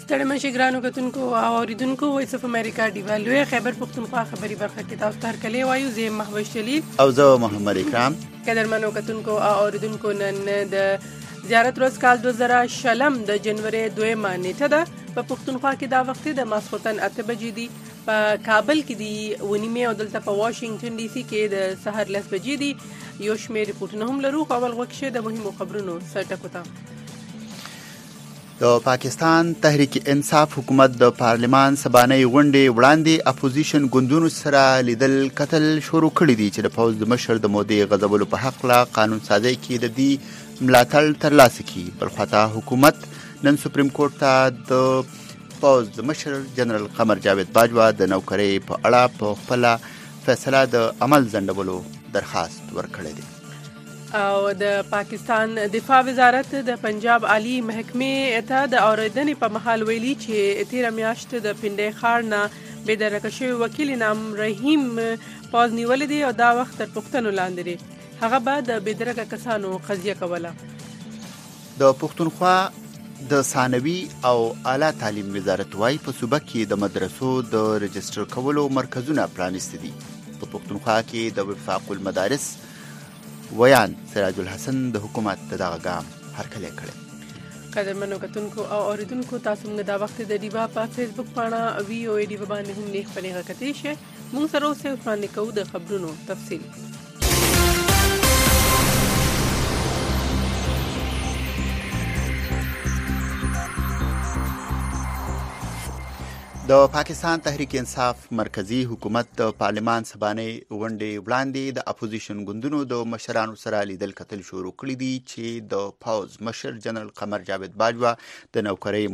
ستړي مشي ګرانو کتونکو او اوریدونکو وایس اف امریکا ډیوا لوی خیبر پختونخوا خبري برخه کې تاسو ته هرکلی وایو زه محبوب جلیل او زه محمد اکرام. قدرمنو کتونکو او اوریدونکو نن د زیارت روز کال 2000 د جنوري 2 نیټه ده. په پختونخوا کې دا وخت د ماسخوتن 8 بجې دي، په کابل کې دی ونیمه او دلته په واشنگټن ډي سي کې د سحر 10 بجې دي. یو شمېر ریپورتونه هم لرو، خو اول وخت د مهمو خبرونو سرټکو ته. د پاکستان تحریک انصاف حکومت د پارلمان سبانۍ غونډې وړاندې اپوزیشن ګوندونو سره لیدل کتل شروع کړي دي چې د پوز د مشر د مودې غضبولو په حق لا قانون سازي کې د دې ملاتړ ترلاسه کړي. بلخواته حکومت نن سپریم کورټ ته د پوز د مشر جنرال قمر جاوید باجوا د نوکرۍ په اړه په خپل فیصله د عمل ځنډولو درخواست ورکړی دی. او د پاکستان دفاع وزارت د پنجاب عالی محکمې ته د اوریدنې په محل ویلي چې تیر میاشت د پنډۍ خار نه بې درکه شوی وکیل انعام رحیم پاز نیولې دی او دا وخت تر پوښتنو لاندې دی. هغه به د بې درکه کسانو قضیه کوله. د پښتونخوا د ثانوي او اعلی تعلیم وزارت وايي په صوبه کې د مدرسو د رجسټر کولو مرکزونه پرانیستي دي. په پښتونخوا کې د وفاق المدارس ویان سراج الحسن د حکومت دغه ګام هرکلی کړی. قدرمنو کتونکو او اوریدونکو تاسو موږ دا وخت د ډیوا په فیسبوک پاڼه وی او ډیوا باندې هم لیک پنه غکتی شه موږ سره اوسه وړاندې کوو د خبرونو تفصیل. د پاکستان تحریک انصاف مرکزی حکومت د پارلمان سبانۍ غونډې وړاندې د اپوزیشن ګوندونو د مشرانو سره لیدل کتل شروع کړي دي چې د پوز مشر جنرال قمر جاوید باجوا د نوکرۍ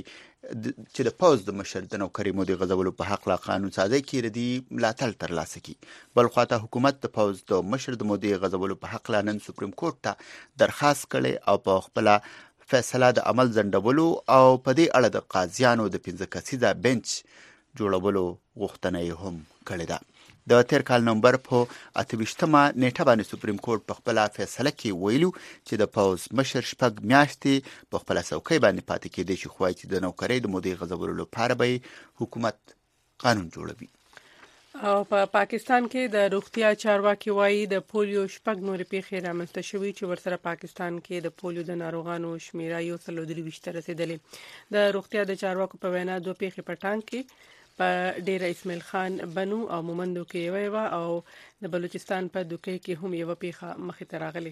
مودې غځولو په حق لا قانون سازي کې ردي ملاتړ ترلاسه کړي. بل خواته حکومت د پوز د مشر د مودې غځولو په حق لا نن سپریم کورټ ته درخواست کړي او په خپل فیصله د عمل ځنډولو او په دې اړه د قاضیانو د 15 کسیزه بنچ جوړولو غوښتنه هم کړې ده. د تیر کال نومبر په 28مه نیټه باندې سپریم کورټ په خپل فیصله کې ویلو چې د پوز مشر شپږ میاشتې په خپل څوکۍ باندې پاتې کېدی شي، خو چې د نوکرۍ د مودې غځولو لپاره به حکومت قانون جوړوي. او په پاکستان کې د روغتیا چارواکي وایي د پولیو شپږ نورې پیښې رامنځته شوي چې ورسره پاکستان کې د پولیو د ناروغانو شمیره 123 ته رسیدلې. د روغتیا د چارواکو په وینا دوه پیښې په ټانک کې په ډیره اسماعیل خان بنو او مومندو کې یو او د بلوچستان په دوکۍ کې هم یو پیښه مخې ته راغلې.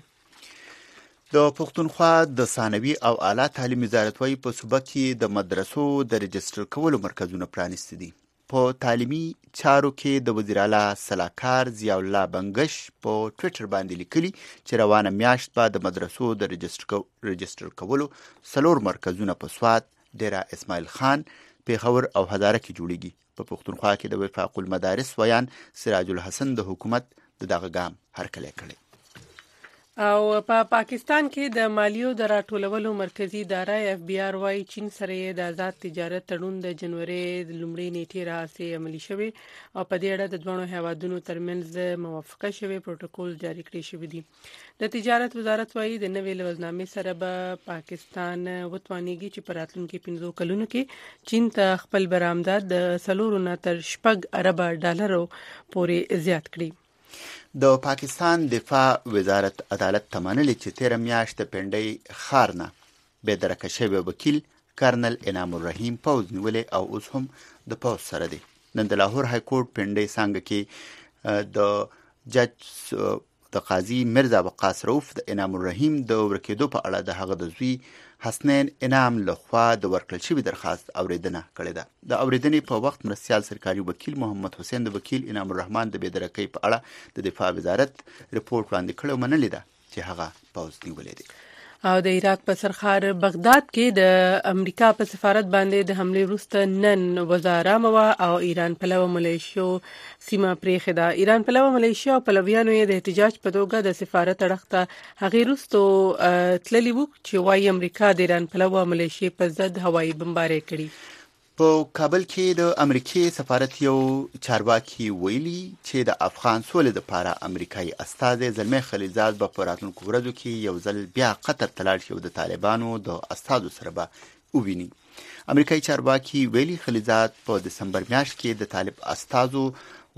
د پښتونخوا د ثانوي او اعلی تعلیم وزارت وايي په صوبه کې د مدرسو د رجسټر کولو مرکزونه پرانیستي دي. په تعلیمي چارو کې د وزیر اعلی سلاکار ضیاء الله بنگش په ټویټر باندې لیکلي چې روانه میاشت بعد د مدرسو د رجسټر کولو 4 مرکزونه په سوات، ډیره اسماعیل خان، پیښور او هزاره کې جوړیږي. په پښتونخوا کې د وفاق المدارس ویان سراج الحسن د حکومت دغه ګام هرکلی کړی. او په پاکستان کې د مالیو د راټولولو مرکزی اداره اف بی آر وايي چین سره د آزاد تجارت تړون د جنوري د لومړۍ نیټې راهیسې عملي شوی او په دې اړه د دوه هیوادونو ترمنځ موافقه شوی پروتوکول جاری کړی شوی دی. د تجارت وزارت وايي د نوې لوزنامې سره به پاکستان وتوانیږي چې په راتلونکي 15 کلونو کې چین ته خپل برآمدات د 4 نه تر 6 ارب ډالرو پورې زیات کړي. د پاکستان دفاع وزارت عدالت ته منلي چې تیر میاشت د پنډۍ خار نه بې درکه شوی وکیل کرنل انعام الرحیم پوز نیولې او اوس هم د پوز سره دی. نن د لاهور های کورټ پنډۍ څانګه کې د جج د قاضي مرزا وقاص رؤف د انعام الرحیم د ورکېدو په اړه د هغه د زوی حسنین انعام لخوا د ورکړل شوي درخواست اوریدنه کړې ده. د اوریدنې په وخت مرستیال سرکاري وکیل محمد حسین د وکیل انعام الرحمن د بې درکۍ په اړه د دفاع وزارت رپورټ وړاندې کړی او منلې ده چې هغه پوز نیولې دی. او د عراق په سرخار بغداد کې د امریکا په سفارت باندې د حمله وروسته نن وزاره موا او ایران پلو ملیشو سیمه پریخه ده. ایران پلو ملیشیا او پلویانو یې د احتجاج په توګه د سفارت اړخته هغه وروسته تللی وو چې وايي امریکا د ایران پلو ملیشیا په ضد هوایي بمباري کړي. په کابل کې د امریکای سفارت یو چارواکي ویلي چې د افغان سولې لپاره امریکایي استازی زلمی خلیلزاد په راتلونکو ورځو کې یو ځل بیا قطر ته لاړ شي او د طالبانو د استازو سره به وویني. امریکایي چارواکي ویلي خلیلزاد په دسمبر میاشت کې د طالب استازو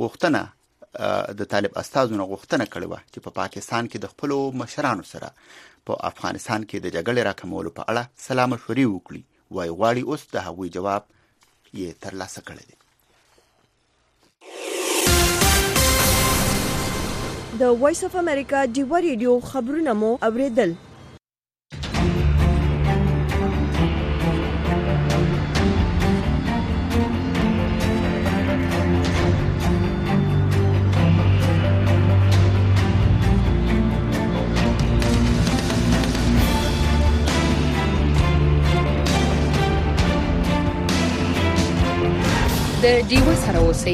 نه غوښتنه کړې وه چې په پاکستان کې د خپلو مشرانو سره په افغانستان کې د جګړې راکمولو په اړه سلا مشورې وکړي. وایي غواړي اوس د هغوی جواب یې ترلاسه کړی دی. د وایس اف امریکا ډیو ریډیو خبرونه مو اوریدل. د ډیو سره اوسئ.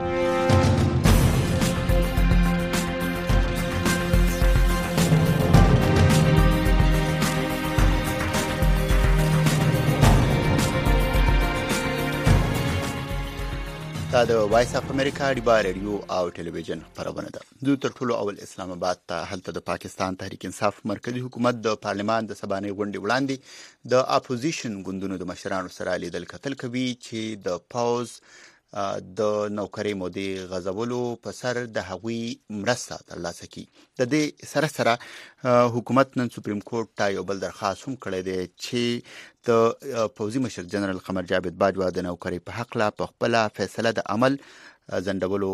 دا د وایس اف امریکا ډیو ریډیو او ټلویزیون خبرونه ده. دوی تر ټولو اول اسلام آباد ته هلته د پاکستان تحریک انصاف مرکزی حکومت د پارلمان د سبانۍ غونډې وړاندې د اپوزیشن ګوندونو د مشرانو سره لیدل کتل کوي چې د پاوز د نوکرۍ مودې غځولو په سر د هغوی مرسته ترلاسه کړي. د دې سره سره حکومت نن سپریم کورټ ته یو بل درخواست هم کړی دی چې د پوځي مشر جنرال قمر جاوید باجوا د نوکرۍ په حق لا په خپل فیصله د عمل ځنډولو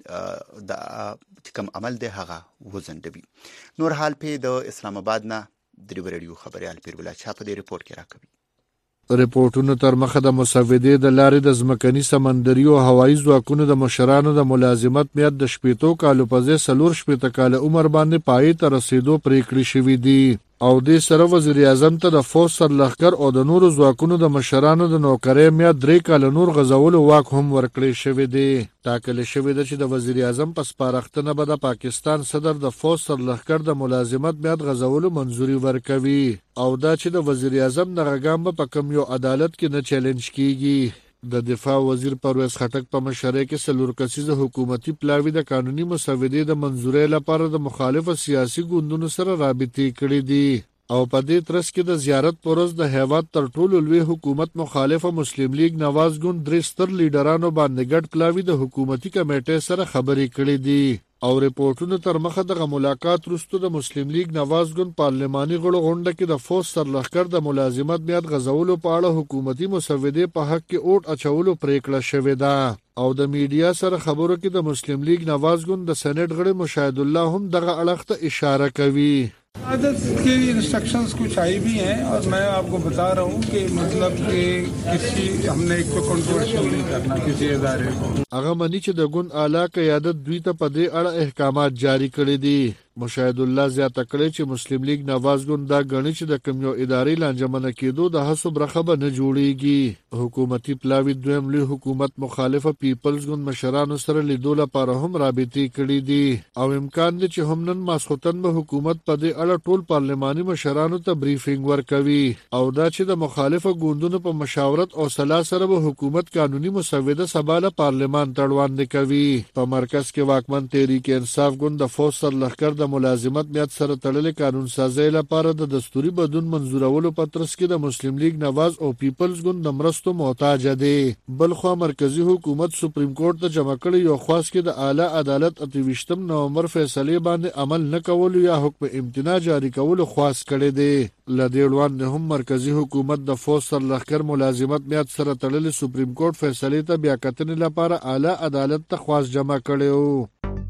د کوم عمل دی هغه وځنډوي. نور حال په د اسلام آباد نه د ریډیو خبريال پیربلا چا په دې ریپورت کې راکوي. ریپورتونو تر مخه د مسودې د لارې د ځمکني سمندري او هوایي ځواکونو د مشرانو د ملازمت میاد د 70 کالو په ځای 40 کاله عمر باندې پای ته رسیدو پریکړې شوې دي او د سره وزیر اعظم ته د فوج سرلښکر او د نورو ځواکونو د مشرانو د نوکرۍ میاد 3 کاله نور غځولو واک هم ورکړی شوی دی. ټاکل شوی دی چې د وزیر اعظم په سپارښتنه به د پاکستان صدر د فوج سرلښکر د ملازمت میاد غځولو منځوري ورکوي او دا چې د وزیر اعظم دغه ګام په کوم یو عدالت کې نه چیلنج کیږي. د دفاع وزیر پرویز خټک په مشرۍ کې 4 کسیزه حکومتي پلاوی د قانوني مسودې د منځورۍ لپاره د مخالفو سیاسي ګوندونو سره رابطې کړې دي او په دې ترڅ کې د زیارت پروز د هیواد تر ټولو لوی حکومت مخالفه مسلم لیگ نواز ګوند 3 ستر لیډرانو باندې ګډ پلاوی د حکومتي کمیټې سره خبرې کړې دي او ریپورتونو تر مخه د ملاقات وروسته د مسلم لیگ نواز ګوند پارلماني غړو غونډه کې د فوج سرلښکر د ملازمت میاد غځولو په اړه حکومتي مسودې په حق کې اوټ اچولو پریکړه شوې ده او د میډیا سره خبرو کې د مسلم لیگ نواز ګوند د سېنات غړي مشاهد الله هم دغه اړخ ته اشاره کوي. आदत के इंस्ट्रक्शंस कुछ आई भी हैं और मैं आपको बता रहा हूँ कि मतलब कि किसी हमने एक तो कंट्रोवर्शियल नहीं करना किसी इदारे को. هغه منی چې د ګوند اعلی قیادت دوی ته په دې اړه احکامات جاری کړي دي. مشاهد الله زیاته کړی چې مسلم لیگ نواز ګوند دا غني چې د کوم یو ادارې لانجمنه کېدو د هڅو برخه به نه جوړیږي. حکومتي پلاوی دویم لوی حکومت مخالفه پیپلز ګوند مشرانو سره لیدو لپاره هم رابطې کړي دي او امکان دی چې هم نن ماسختن به حکومت په دې اړه ټول پارلماني مشرانو ته بریفینګ ورکوي او دا چې د مخالفه ګوندونو په مشاورت او صلاح سره به حکومت قانوني مسوده سباله پارلمان ته وړاندې کوي. په مرکز کې واکمن تحریک انصاف ګوند د فوج سرلښکر د ملازمت میاد سره تړلې قانون سازی لپاره د دستوري بدلون منزورولو په ترڅ کې د مسلم لیگ نواز او پیپلز ګوند د مرستو محتاج دي. بلخو مرکزی حکومت سپریم کورټ ته جمع کړی یو خاص کې د اعلی عدالت 28 نومبر فیصله باندې عمل نه کول یا حکم امتناع جاری کول خاص کړی دی. لدې وړاندې هم مرکزی حکومت د فوج سرلښکر ملازمت میاد سره تړلې سپریم کورټ فیصله ته بیا کتنې لپاره اعلی عدالت ته خواست جمع کړی.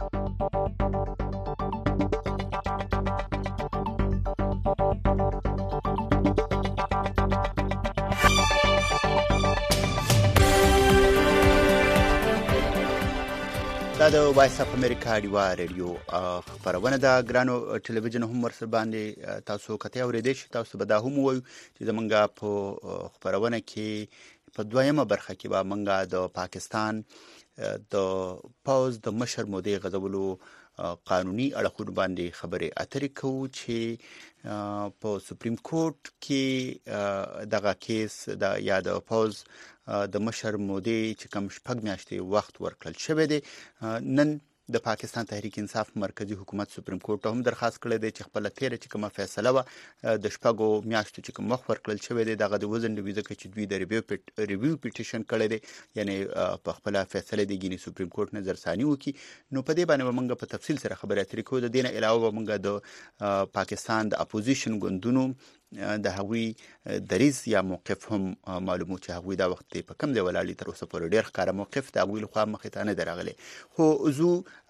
دا د وایس اف امریکا ډیوا ریډیو خبرونه ده. ګرانو ټلویزیون هم ورسره باندې تاسو کته اوریدئ شئ. تاسو به دا هم وایو چې زمونږ په خبرونه کې په دویمه برخه کې به مونږ د پاکستان د پاوز د مشر مودې غځولو قانوني اړخونو باندې خبرې اترې کوو چې په سپریم کورټ کې دغه کیس د یا د پاوز د مشر مودې چې کوم شپږ میاشتې وخت ورکړل شوی دی. نن د پاکستان تحریک انصاف مرکزی حکومت سپریم کورټ ته هم درخواست کړی دی چې خپل تیر چې کومه فیصله و د شپږو میاشتو چې کوم وخت ورکړل شوی دی دغه د وزن د ویزه چې دوی د ریویو پیټیشن کړی دی یعنی په خپل فیصله دی ګینی سپریم کورټ نظر ثاني وکي نو په دې باندې موږ په تفصیل سره خبرې اترې کوو. د دې نه علاوه موږ د پاکستان د اپوزیشن ګوندونو د هغوی دریز یا موقف هم معلومو چې هغوی دا وخت په کم دی ولاړ تر اوسه پورې ډېر ښکاره موقف د هغوی لخوا مخې ته نه دی راغلی خو زه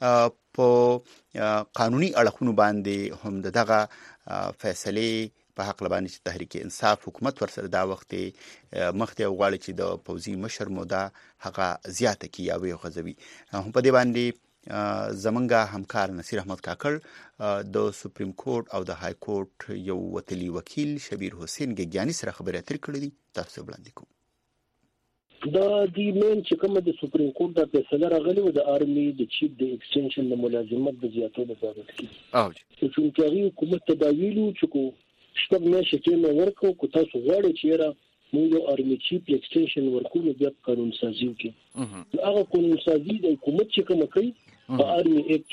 په قانوني اړخونو باندې هم دغه فیصلې په حق لبانې چې تحریک انصاف حکومت ورسره دا وخت مخته غواړي چې د پوځي مشر موده هغه زیاته کی یا وی غزوي هم په دې باندې زمونږ همکار نصیر احمد کاکړ د سپریم کورټ او د های کورټ یو وتلی وکیل شبیر حسین ګیانی سره خبرې اترې کړې دي تاسو وړاندې کوم. د دې مین چې کومه د سپریم کورټ د فیصله راغلی و د آرمي د چیف د ایکسټنشن د ملازمت د زیاتولو په اړه کې چې څنګه حکومت تداویلو چې کو شپږ میاشتې کې ورکو کو تاسو غواړئ چې را موږ آرمي چیف ایکسټنشن ورکو نو بیا قانون سازي وکړي هغه قانون سازي د حکومت چې کومه کوي په آرمي ایکټ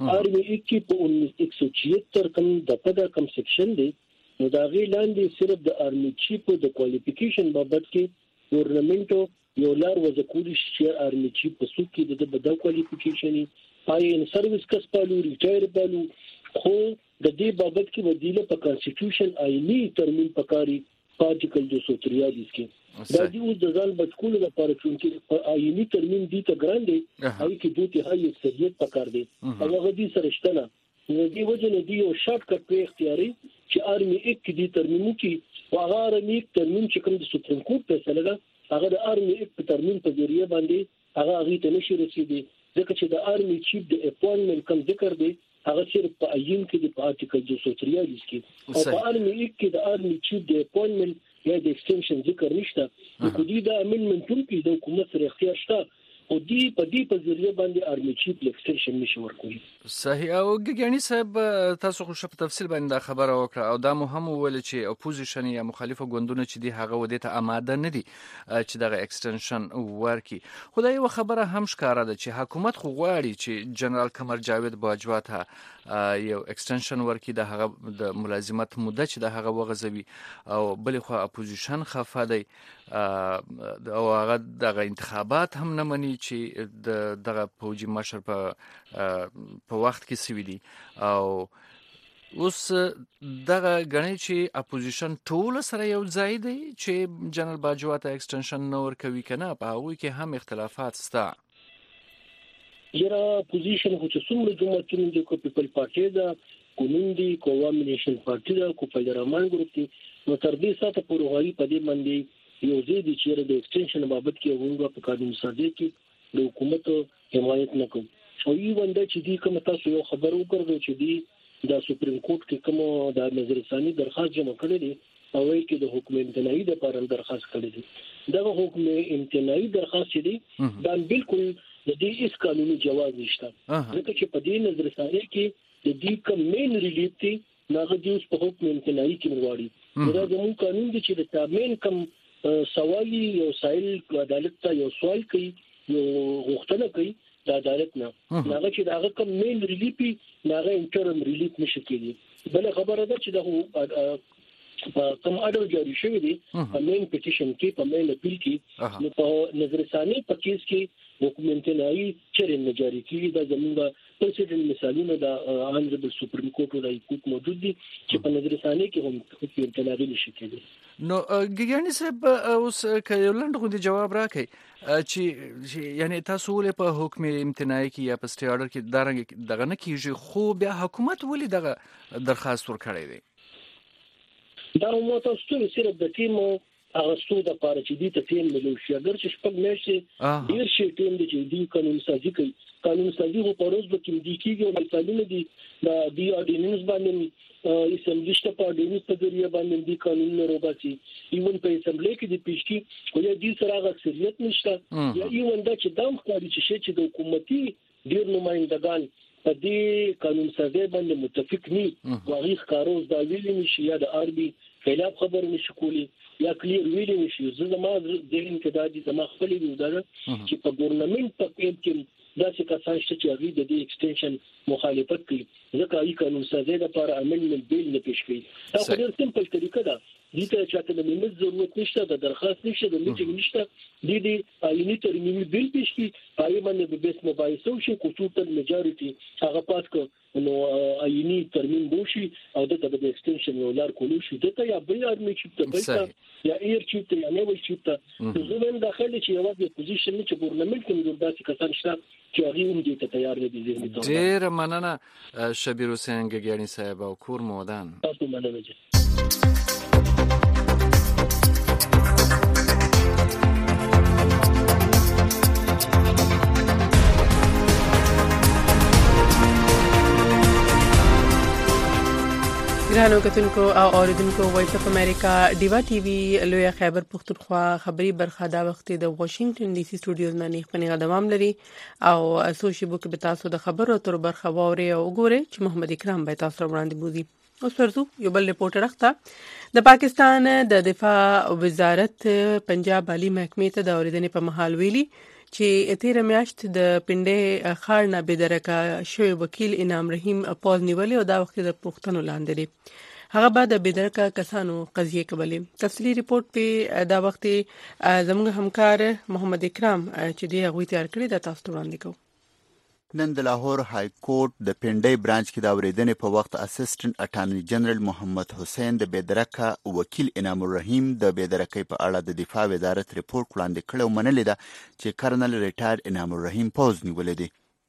کې په 1976 کم د پدا کم سیکشن دی نو دا غي لاندې صرف د آرمي چیف د کوالیفیکیشن بابت کې ګورنمنت یو لار وځکول شي آرمي چیف په څوک کې د بدل کوالیفیکیشن پای ان سرویس کس پالو ریټایر پالو خو د دې بابت کې بدیله په کانسټیټیوشن آئینی ترمیم پکاري آرټیکل 243 کې دا دی اوس د ځان بچکولو لپاره چې آئینی ترمیم دي ته ګران دی هغه کې دوه تهایی اکثریت پکار دی هغه دې سره شته نه دې وجه نه دی یو شارټ کټ په اختیاري چې آرمي ایکټ کې دې ترمیم کې او هغه آرمي ترمیم چې کوم د سپریم کورټ فیصله ده هغه د آرمي ایکټ په ترمیم په ذریعہ باندې هغه ته نشي رسیدي ځکه چې د آرمي چیف د اپوینټمنټ کوم ذکر دی هغه صرف په آئین کې د آرټیکل 243 کې او په آرمي ایکټ کې د آرمي چیف د اپوینټمنټ یا د ایکسټنشن ذکر نشته نو د دې امندمنټونو کې د حکومت سره اختیار شته او دې په ذریعہ باندې آرمي چیف ایکسټنشن نشي ورکوي. صحیح او ګیانی صاحب تاسو خو په تفصیل باندې خبره وکړه او دا مهم ول چې اپوزیشن یا مخالفه ګوندونه چې دی هغه ودې ته آماده نه دي چې دغه ایکسټنشن ورکي. خدای یو خبره هم ښکاره ده چې حکومت خو غواړي چې جنرال قمر جاوید باجوا ته یو ایکسټنشن ورکي د هغه د ملازمت مدته چې د هغه وغځوي او بل خو اپوزیشن خفه دی او هغه دغه انتخابات هم نه مني چې دغه پوجي مشر په وخت کې سوي دي او اوس دغه غني چې اپوزیشن ټول سره یو ځای دی چې جنرال باجوا ته ایکسټنشن نور کوي کنه په هغه کې هم اختلافات شته. یرا پوزیشن خو چې څومره جماعتونه دي کو پیپل پارټي دا کومندي کووام نیشن پارټي دا کو فدرالمان ګروپ دي نو تر دې ساته پروغاري په دې باندې یو ځای دي چې د ایکسټنشن بابت کې هغه په قانون سازي کې د حکومت حمایت نکوي او یو ونده چې دې کوم تاسو یو خبر وکړو چې دې د سپریم کورټ کې کوم د نظر ثاني درخواست جمع کړی دی او یې کې د حکم امتناعي د لپاره درخواست کړی دی دا حکم امتناعي درخواست دی دا بالکل د دې هیڅ قانوني جواز نشته ځکه چې په دې نظر ثاني کې د دې کوم مین ریلیف دی هغه د په حکم امتناعي کې وروړي دا زموږ قانون دی چې د تامین کوم سوالي یو سائل عدالت ته یو سوال کوي یو غوښتنه کوي د عدالت نه هغه چې دا کوم مین ریلیف هغه انټرم ریلیف نشي کېږي بل خبره ده چې دا کوم اډر جاری شوی دی په مین پټیشن کې په مین اپیل کې نو په نظر ثاني په کیس کې حکم امتناعي چیرې نه جاری کیږي دا زموږ پرسیډنټ مثالونه د آنربل سپریم کورټ او حکومت موجود دي چې په نظر ثاني کې هم حکم امتناعي نشي کېږي. نو ګیانی صاحب اوس کایولند غو دي جواب راکړي چې یعنی تاسو ولې په حکم امتناعي کې یا په سټي آرډر کې دغه نه کیږي خو بیا حکومت ولې دغه درخواست ورکړی دی؟ دا مو تاسو ته صرف د ټیم اغستو د پاره چې دې ته ټیم ملوشي اگر چې شپږ میاشتې ډیر شي ټیم د چې دې قانون سازي کوي قانون سازي په پروز به کې دي کېږي او مثالونه دي د دې اډیننس باندې اسمبلی شته په اډیننس په ذریعہ باندې دې قانون نه روباسي ایون په اسمبلی کې د پیشکی خو دې سره اکثریت نشته یا ایون دا چې دام ښکاري چې د حکومتي ډیر نمائندگان په دې قانون سازي باندې متفق نه واغی ښکاروز دا ویل نشي یا د آربي خلاف خبر نشي کولی یا کلیر ویل نشي زما ذهن کې دا دي زما خپل دی دا چې په ګورنمنت په پیل کې داسې کسان چې هغه د دې ایکستنشن مخالفت کوي ځکه ای قانون سازي لپاره امندمنت بیل نه پیش کوي دا خو ډېر سمپل طریقه ده دې ته چې د منځ ضرورت نشته د درخواست نشته د میټینګ نشته د آئینی ترمیمي بیل پیش کی پای باندې به بیس مباحثه وشي کوټوټل میجارټي هغه پاس کو نو آئینی ترمیم وشي او د تبع ایکستنشن ولر کولو شي دته یا بل ارمي چې بل یا ایر چې یا نه وي چې زموږ داخلي چې یو د پوزیشن چې ګورنمنت کوم د داسې کسان شته چې هغه هم دې ته تیار نه دي ځینې ډېر مننه شبیر حسین ګګیانی صاحب او کور مودان تاسو مننه ګرانو کتونکو او اوریدونکو وایس اف امریکا ډیوا ټي وي لوی خیبر پختونخوا خبري برخه دا وخت د واشنگټن ډي سي سټوډیوز نه خپل دوام لري او سوشي بوک به تاسو د خبرو تر برخه ووري او ګوره چې محمد اکرام به تاسو وړاندې بوزي اوس ورته یو بل ریپورټ راخته د پاکستان د دفاع وزارت پنجاب عالی محکمې ته د اوریدنې په محل ویلي چې تیر میاشت د پنده خار نه بدرکه شوی وکیل انعام رحیم پوز نیولې او دا وخت د پښتنو لاندې دی هغه بعد د بدرکه کسانو قضیه کولې تفصیلی ریپورت په دا وخت زموږ همکار محمد اکرام چې دی هغه تیار کړی د تاسو وړاندې کوم نن د لاهور های کورټ د پنډۍ برانچ کې د اوریدنې په وخت اسسټنټ اټارنی جنرال محمد حسین د بدرکه وکیل انعام الرحیم د بدرکې په اړه د دفاع وزارت ریپورت وړاندې کړ او منلې ده چې کرنل ریټایر انعام الرحیم پوز نیولې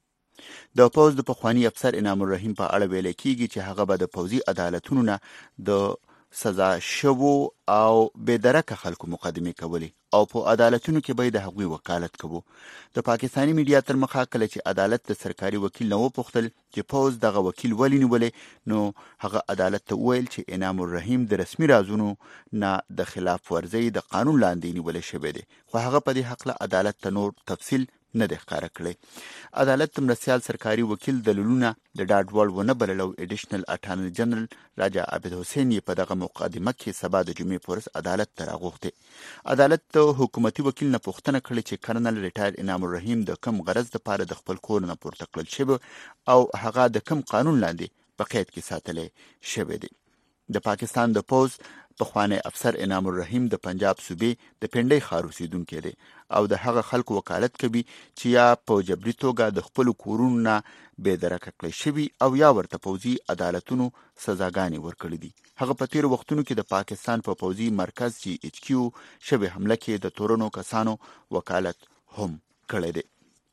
دي د پوز د پخوانی افسر انعام الرحیم په اړه ویل کیږي چې هغه به د پوزي عدالتونو نه د سزا شوو او بدرکه خلکو مقدمه کوي او په عدالتونو کې به د حقوقي وکالت کوي د پاکستانی میډیا تر مخه کله چې عدالت د سرکاري وکیل نو پوښتل چې پوز دغه وکیل ولې نیولې نو هغه عدالت ته ویل چې انعام الرحیم د رسمي رازونو نه د خلاف ورزي د قانون لاندې نیولې شوی دی خو هغه په دې حق له عدالت ته نور تفصیل نه د ښکارا کړی عدالت مرسیال سرکاري وکیل دلیلونه د ډاډوړ ونه بللو اډیشنل اټارنی جنرال راجا عابد حسین په دغه مقدمه کې سبا د جمعې پورس عدالت ته راغوښته عدالت ته حکومتي وکیل نه پوښتنه کړې چې کرنل ریټایر انعام الرحیم د کم غرض لپاره د خپل کور نه پورته کړل شوی او هغه د کم قانون لاندې په قید کې ساتلې شوی دی د پاکستان د پوز پخوانی افسر انعام الرحیم د پنجاب صوبې د پنډۍ ښار اوسیدونکی دی او د هغه خلکو وکالت کوي چې یا په جبري توګه د خپل کورونو نه بې درکه کړی شوي او یا ورته پوځي عدالتونو سزاګانې ورکړي دي هغه په تیرو وختونو کې د پاکستان په پوځي مرکز GHQ شوی حمله کې د تورنو کسانو وکالت هم کړی دی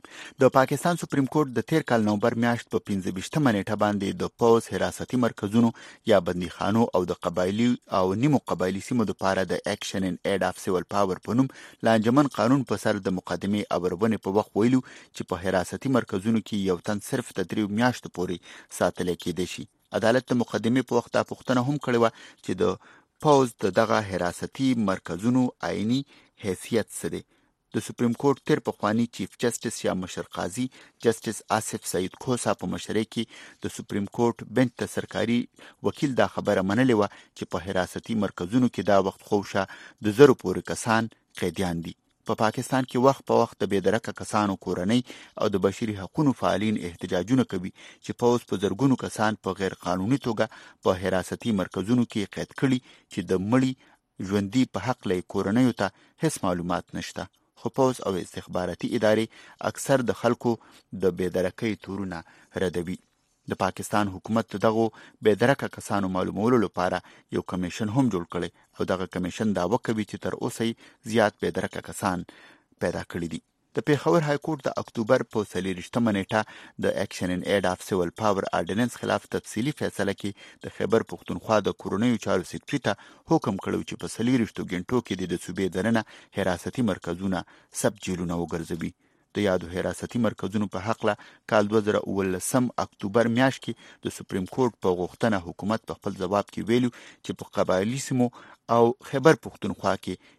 د پاکستان سپریم کورټ د تیر کال نومبر میاشت په 15 نیټه باندې د پوز حراستی مرکزونو یا بندیخانو او د قبایلی او نیمو قبایلی سیمو لپاره د اکشن ان اید اف سیول پاور په نوم لانجمن قانون په سر د مقدمه اورونه په وخت ویلو چې په حراستی مرکزونو کې یو تن صرف د 3 میاشتو پورې ساتل کېدی شي عدالت د مقدمه په وخت پوښتنه هم کړې و چې د پوز دغه حراستی مرکزونو آئینی حیثیت څه دی د سپریم کورټ تیر پخوانی چیف جسټس یا مشر قاضي جسټس آصف سعید کوسا په مشرۍ کې د سپریم کورټ بنچ ته سرکاري وکیل دا خبره منلې و چې په حراستی مرکزونو کې دا وخت خوشه د زرو پورې کسان قیدیان دي په پاکستان کې وخت په وخت د بېدرکه کسانو کورنۍ او د بشري حقوقو فعالین احتجاجونه کوي چې پوز په زرګونو کسان په غیر قانوني توګه په حراستی مرکزونو کې قید کړي چې د مړي ژوندۍ په حق لې کورنۍ ته هیڅ معلومات نشته خو پوز او استخباراتي ادارې اکثر د خلکو د بېدرکۍ تورونه ردوي د پاکستان حکومت دغه بېدرکه کسانو معلومولو لپاره یو کمیشن هم جوړ کړي او دغه کمیشن دعوه کوي چې تر اوسه زیات بېدرکه کسان پیدا کړي دي د پیښور های کورټ د اکتوبر په 23 نیټه د اکشن ان اید اف سیول پاور آرډیننس خلاف تفصیلی فیصله کې د خیبر پښتونخوا د کورونیو چارو سیکریټری ته حکم کړو چې په 23 غنټو کې د صوبې دننه حراستی مرکزونه سب جیلونه وګرځوي د یادو حراستی مرکزونو په حق له کال 2019 اکتوبر میاشت کې د سپریم کورټ په غوښتنه حکومت په خپل ځواب کې ویلو چې په قبایلی سیمو او خیبر پښتونخوا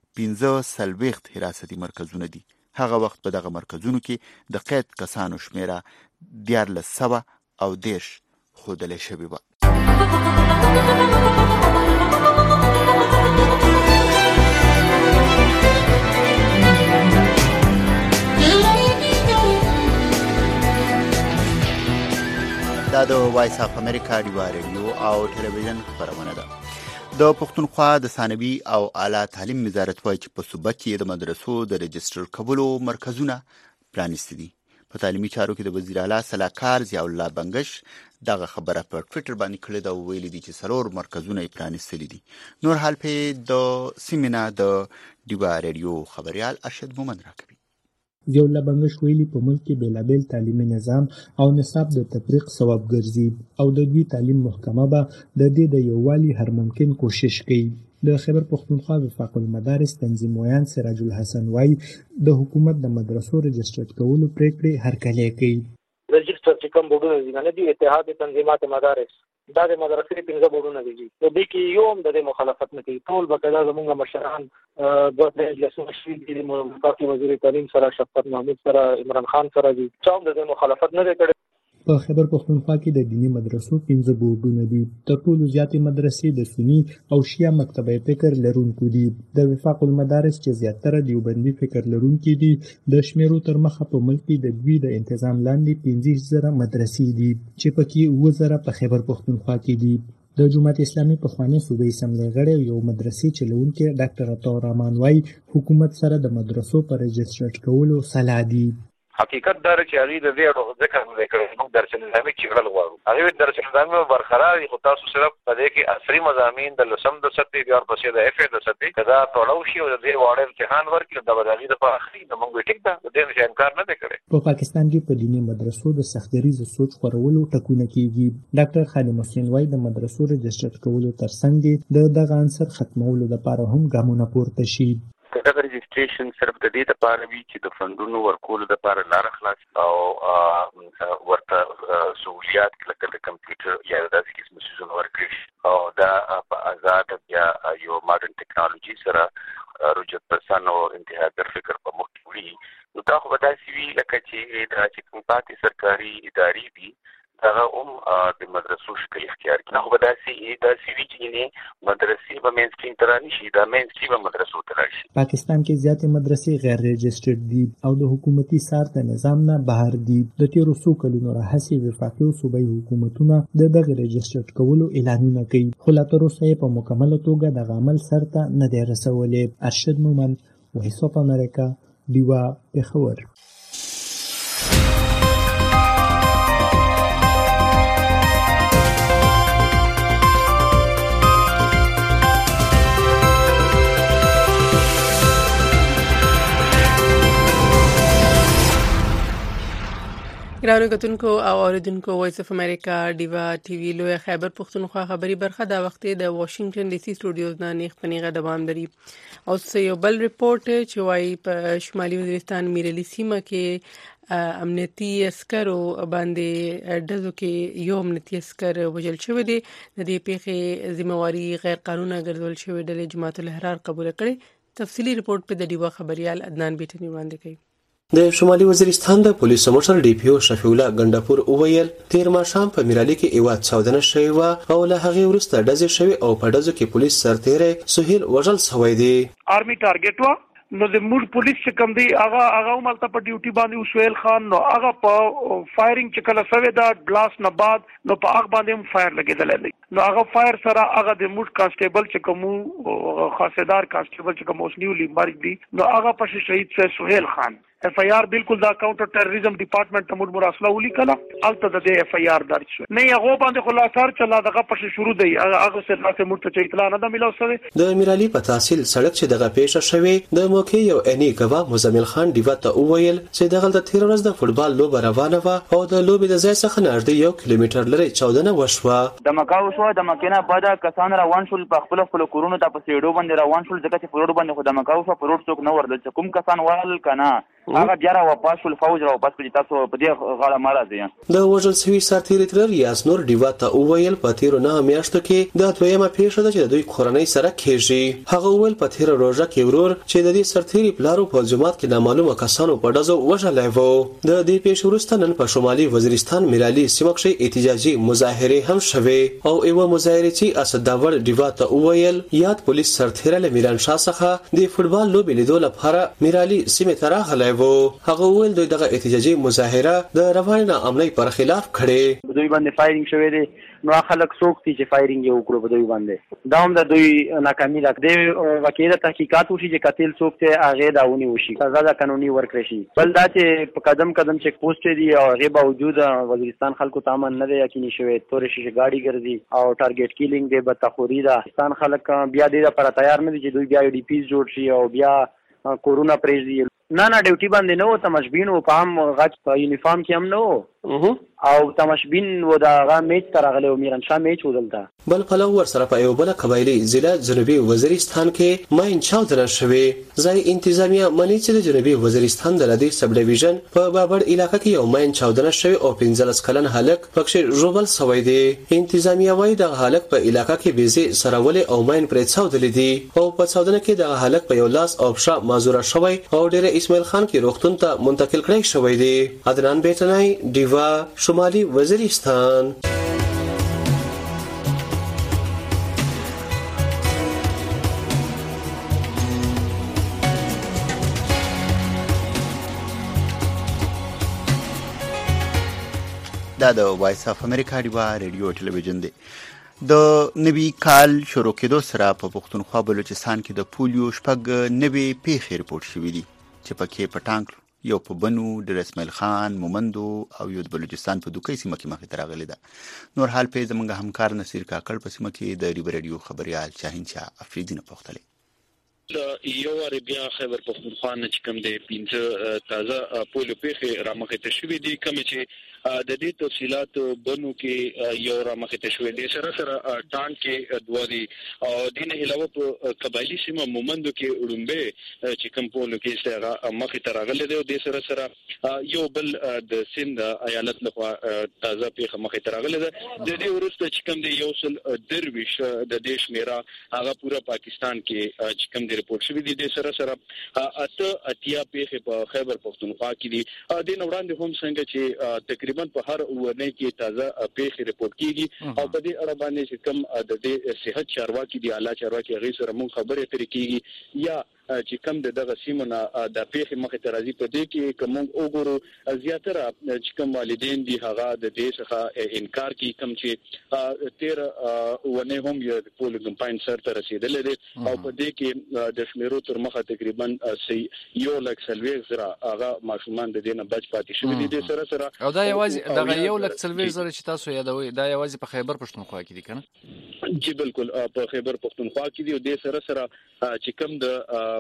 کې 15 حراستی مرکزونه دي هغه وخت په دغه مرکزونو کې د قید کسانو شمیره 1400 او 10 خودلې شوی و د وایس اف امریکا ډیوا ریډیو او ټلویزیون خبرونه ده. د پښتونخوا د ثانوي او اعلی تعلیم وزارت وايي چې په صوبه کې د مدرسو د رجستر کولو مرکزونه پرانیستي دي. په تعلیمي چارو کې د وزیر اعلی سلاکار ضیاء الله بنگش دغه خبره په ټوئیټر باندې کړې ده او ویلي دي چې 4 مرکزونه یې پرانیستلي دي. نور حال په د سیمینا د ډیوا ریډیو خبريال ارشد مومن راکوي. ضیاء الله بنگش ویلي په ملک کې بیلابیل تعلیمي نظام او نصاب د تفریق سبب ګرځي او د دوی تعلیم محکمه به د دې د یووالي هر ممکن کوشش کوي. د خیبر پښتونخوا وفاق المدارس تنظیم ویان سراج الحسن وای د حکومت د مدرسو رجستر کولو پریکړې هرکلی کوي. رجستر چې کوم بورډونه دي نه دي اتحاد تنظیمات مدارس دا د مدرسې 15 بورډونه دي نو د کې یو هم د مخالفت نه کوي. ټول بقایا زمونږ مشران د اجلاسونو شوي دي مفتی وزیر تعلیم سره شفقت محمود سره عمران خان سره دي چې هم د مخالفت نه کوي. په خیبر پښتونخوا کې د دینی مدرسو 15 بورډونه دي. تر ټولو زیاتې مدرسې د سنی او شیعه مکتبه فکر لرونکو دي. د وفاق المدارس چې زیاتره دیوبندي فکر لرونکي دي د شمیرو تر مخه په ملک کې د دوی د تنظیم لاندې 15,000 مدرسې دي چې پکې 9,000 په خیبر پښتونخوا کې دي. د جماعت اسلامي په خواني صوبې اسمبلی غړی یو مدرسې چلونکي ډاکټر عطا رحمان وای حکومت سره د مدرسو پر رجستر کولو صلاح دي. حقیقت دا چې هغه د دې ځکه وکړي موږ درس نظامي چیرل غواړو. هغه درس نظامي برقرار خو تاسو سره په دې کې عصري مضامین د لسم د سطحې بیا پسې د اف د سطحې کدا ټولو شی او د دې وړ امتحان ورکړي د بدلې د اخري د موږ ټیک ده د دې انکار نه کړي. په پاکستان کې په دیني مدرسو د سختګریز سوچ خورولو ټکونه کیږي. ډاکټر خالد حسین وای د مدرسو رجستر کولو ترڅنګ دغه عنصر ختمولو لپاره هم ګامونه پورته شي. دا رجستریشن صرف د دې لپاره وی چې د فندونو ورکول لپاره لار خلاص او ورته سہولیات لکه د کمپیوټر یا د داسې مسوزون ورکړي او دا په آزاد یا یو ماډرن ټیکنالوژي سره رجوع پسند او انتها در فکر په مخ کې وي. نو دا خو به داسې وي لکه چې دا چې کوم پاتې سرکاري ادارې دي هغه د مدرسو شکل اختیار کړي. خو به داسې وي چې نه مدرسې به مین سټریم ته رانشي دا مین سټریم به مدرسو ته راشي. پاکستان کې زیاتې مدرسې غیر رجسټرډ دي او د حکومتي سارت نظام نه بهر دي. د تیرو څو کلونو راهیسې وفاقي او صوبایي حکومتونه دغه رجسټر کولو اعلانونه کوي خو لا تر اوسه په مکمله توګه د عمل سرته نه دی رسولي. ارشد مومن وایس اف امریکا ډیوا پېښور. ګرانو کتونکو او اوریدونکو وایس اف امریکا ډیوا ټي وی لوی خیبر پښتونخوا خبری برخه دا وخت د واشنگټن ډي سي سټوډیوز نه نیغ پنیغه دوام لري. او یو بل ریپورت چې وايي په شمالي وزیرستان میرلی سیمه کې امنیتي عسکرو باندې ډزو کې یو امنیتي عسکر وژل شوی دی. د دې پیښې ذمہواری غیر قانوني ګرځول شوی د جماعت الاحرار قبول کړي. تفصيلي ریپورت په د ډیوا خبريال عدنان بیٹنی وړاندې کوي. د شمالي وزیرستان د پولیسو مشر ډي پی او شفیع الله ګندپور اوویل تیر ماښام په میرالي کې ایواد چاودنه شوی و او له هغه وروسته ډزې شوی او په ډزو کې پولیس سرتیری سهیل وژل شوی دی. آرمي ټارګټ و نو د موږ پولیس چې کوم دی هغه مالته په ډیوټي باندې سهیل خان نو هغه په فایرینګ چې کله سوي دا بلاست نه بعد نو په هغه باندې هم فایر لګیدل دی. نو هغه فایر سره هغه د موږ کانسټیبل چې کوم خاصدار کانسټیبل چې کوم اوسنیو لیمبرګ دی نو هغه په شهید سهیل خان اف ای آر بالکل دا کاونټر ټیرریزم ډپارټمنټ ته موږ مراسله ولیکله الته د اف ای آر درج شو نه هغه باندې خلاصار چلا دغه پښه شروع دی هغه سره څه موږ ته اطلاع نه ملو سره. د میرالي په تحصیل سړک چې دغه پیښه شوې د موقع یو اني غوا مزمل خان دیوا ته وویل چې دغه د 13 ورځې د فوتبال لوب روانه و او د لوبې د ځای څخه نږدې 1 کیلومتر لري چاودنه وشوه. د مکاو شو د مکینه بعد کسان روان شول په خپل کورونو ته په سیډو باندې روان شول ځکه چې په روډ باندې خو د مکاو شو په روډ څوک نه ورل چې کوم کسان وال کنه هغه بیا را واپس ول فوج را واپس کړي تاسو په دې غاړه مرزي. د وژل شوی سرتیری تر یاس نور دیوا ته وویل په تیرو نه میاشتو کې د دویمه پیښه ده چې د دوی کورنۍ سره کېږي. هغه وویل په تیر روزه کې ورور چې د دې سرتیری پلارو په جماعت کې نامعلومه کسانو په ډزو وژلای وو. د دې پیښې وروسته نن په شمالي وزیرستان میرالي سیمه کې احتجاجي مظاهره هم شوه او یو مظاهره چې اسد داور دیوا ته وویل یاد پولیس سرتیری له میران شاه څخه د فوتبال لوبې لیدو لپاره میرالي سیمه ته راغلی وو. هغه ویل دوی دغه احتجاجي مظاهره د روانه عملي پر خلاف کړي. دوی باندې فایرینګ شوی دی، نو خلک څوک دي چې فایرینګ یې وکړو په دوی باندې، دا هم د دوی ناکامي ده. د واقعي تحقیقات وشي چې قاتل څوک ته هغه داونی وشي، سزا د قانوني ورکړي شي. بل دا چې په قدم قدم چیک پوسټ دي او هغه باوجود وزیرستان خلکو ته امن نه دی یقیني شوی، تورې شیشه گاډي ګرځي او ټارګټ کیلینګ دی، بدتخوري ده. پاکستان خلک بیا دې لپاره تیار نه دي چې دوی بیا ډي پی جوړ شي او بیا کورونا پریږدي. نه ډیوټي باندې نه و، تماشبین و، په هم غچ په یونیفارم کې هم نه و او تماشبین و دا میچ تر غلې و میران شاه میچ ودلته. بل پلو ور سره په یو بل قبایلی ضلع جنوبي وزیرستان کې ماین چاودنه شوې. ځای انتظامیه منی چې د جنوبي وزیرستان د لدی سب ډیویژن په بابړ علاقې کې یو ماین چاودنه شوې او 15 کلن هلک پکې ژوبل شوی دی. انتظامیه وايي د هلک په علاقې کې بيزي سرول او ماین پرې څاودل دي او په څاودنه کې د هلک په یو لاس او شا مازور شوی او ډېر اسماعیل خان کې روغتون ته منتقل کړی شوی دی. عدنان بیتنای دیوا شمالي وزیرستان. دا د وایس اف امریکا دیوا ریډیو ټلویزیون دی. د نوي کال شروع کېدو سره په پښتونخوا بلوچستان کې د پولیو شپږ نوي پیښې رپورټ شوې دي چې پکې په ټانک یو په بنو د اسماعیل خان مومندو او یو د بلوچستان په دوکۍ سیمه کې مخې ته راغلی ده. نور حال په زمونږ همکار نصیر کاکړ په سیمه کې د ریو ریډیو خبريال شاهین شاه افریدي نه پوښتلی. یو عربیا خیبر پختونخوا نه چې کوم د 15 تازه پولیو پیښې رامخې ته شوې دي، کوم چې د دې تفصيلات بنو کې یو رامخې ته شوې دي، سره سره ټان کې دوالي او دین علاوه په قبایلی سیمه مومندو کې وړومبه چې کوم پولیو کې سره مخې ته راغلي دي او د سره سره یو بل د سند ایالت لخوا تازه پیښه مخې ته راغلي ده. د دې ورسته چې کوم د یو سل درویش د دیش میرا هغه پورا پاکستان کې چې کوم رپورټ شوی دی. د سره سره اتیا پیښې په خیبر پختونخوا کې دي. د نوړاندې هم څنګه چې تقریبا په هر ورنۍ کې تازه پیښې رپورټ کیږي او په دې اړه باندې چې کوم د دې صحت چارواکي دی اعلی چارواکي غي سره مونږ خبرې ترې کیږي یا چې کوم دغه سیمونه د پیښې مخې ته راځي. په دې کې کوم وګورو زیاتره چې کوم والدین دي هغه د دې څخه انکار کوي، کوم چې 13 ونه هم یو پولیو کمپاین سره ته رسیدل دي او په دې کې د شمیرو تر مخه تقریبا یو لک سلوي زره هغه ماشومان د دې نه بچ پاتې شوی دي. د سره سره او دا یوازې دغه یو لک سلوي زره چې تاسو یادوي دا یوازې په خیبر پښتونخوا کې دي کنه؟ جی بالکل په خیبر پښتونخوا کې دي او د سره سره چې کوم د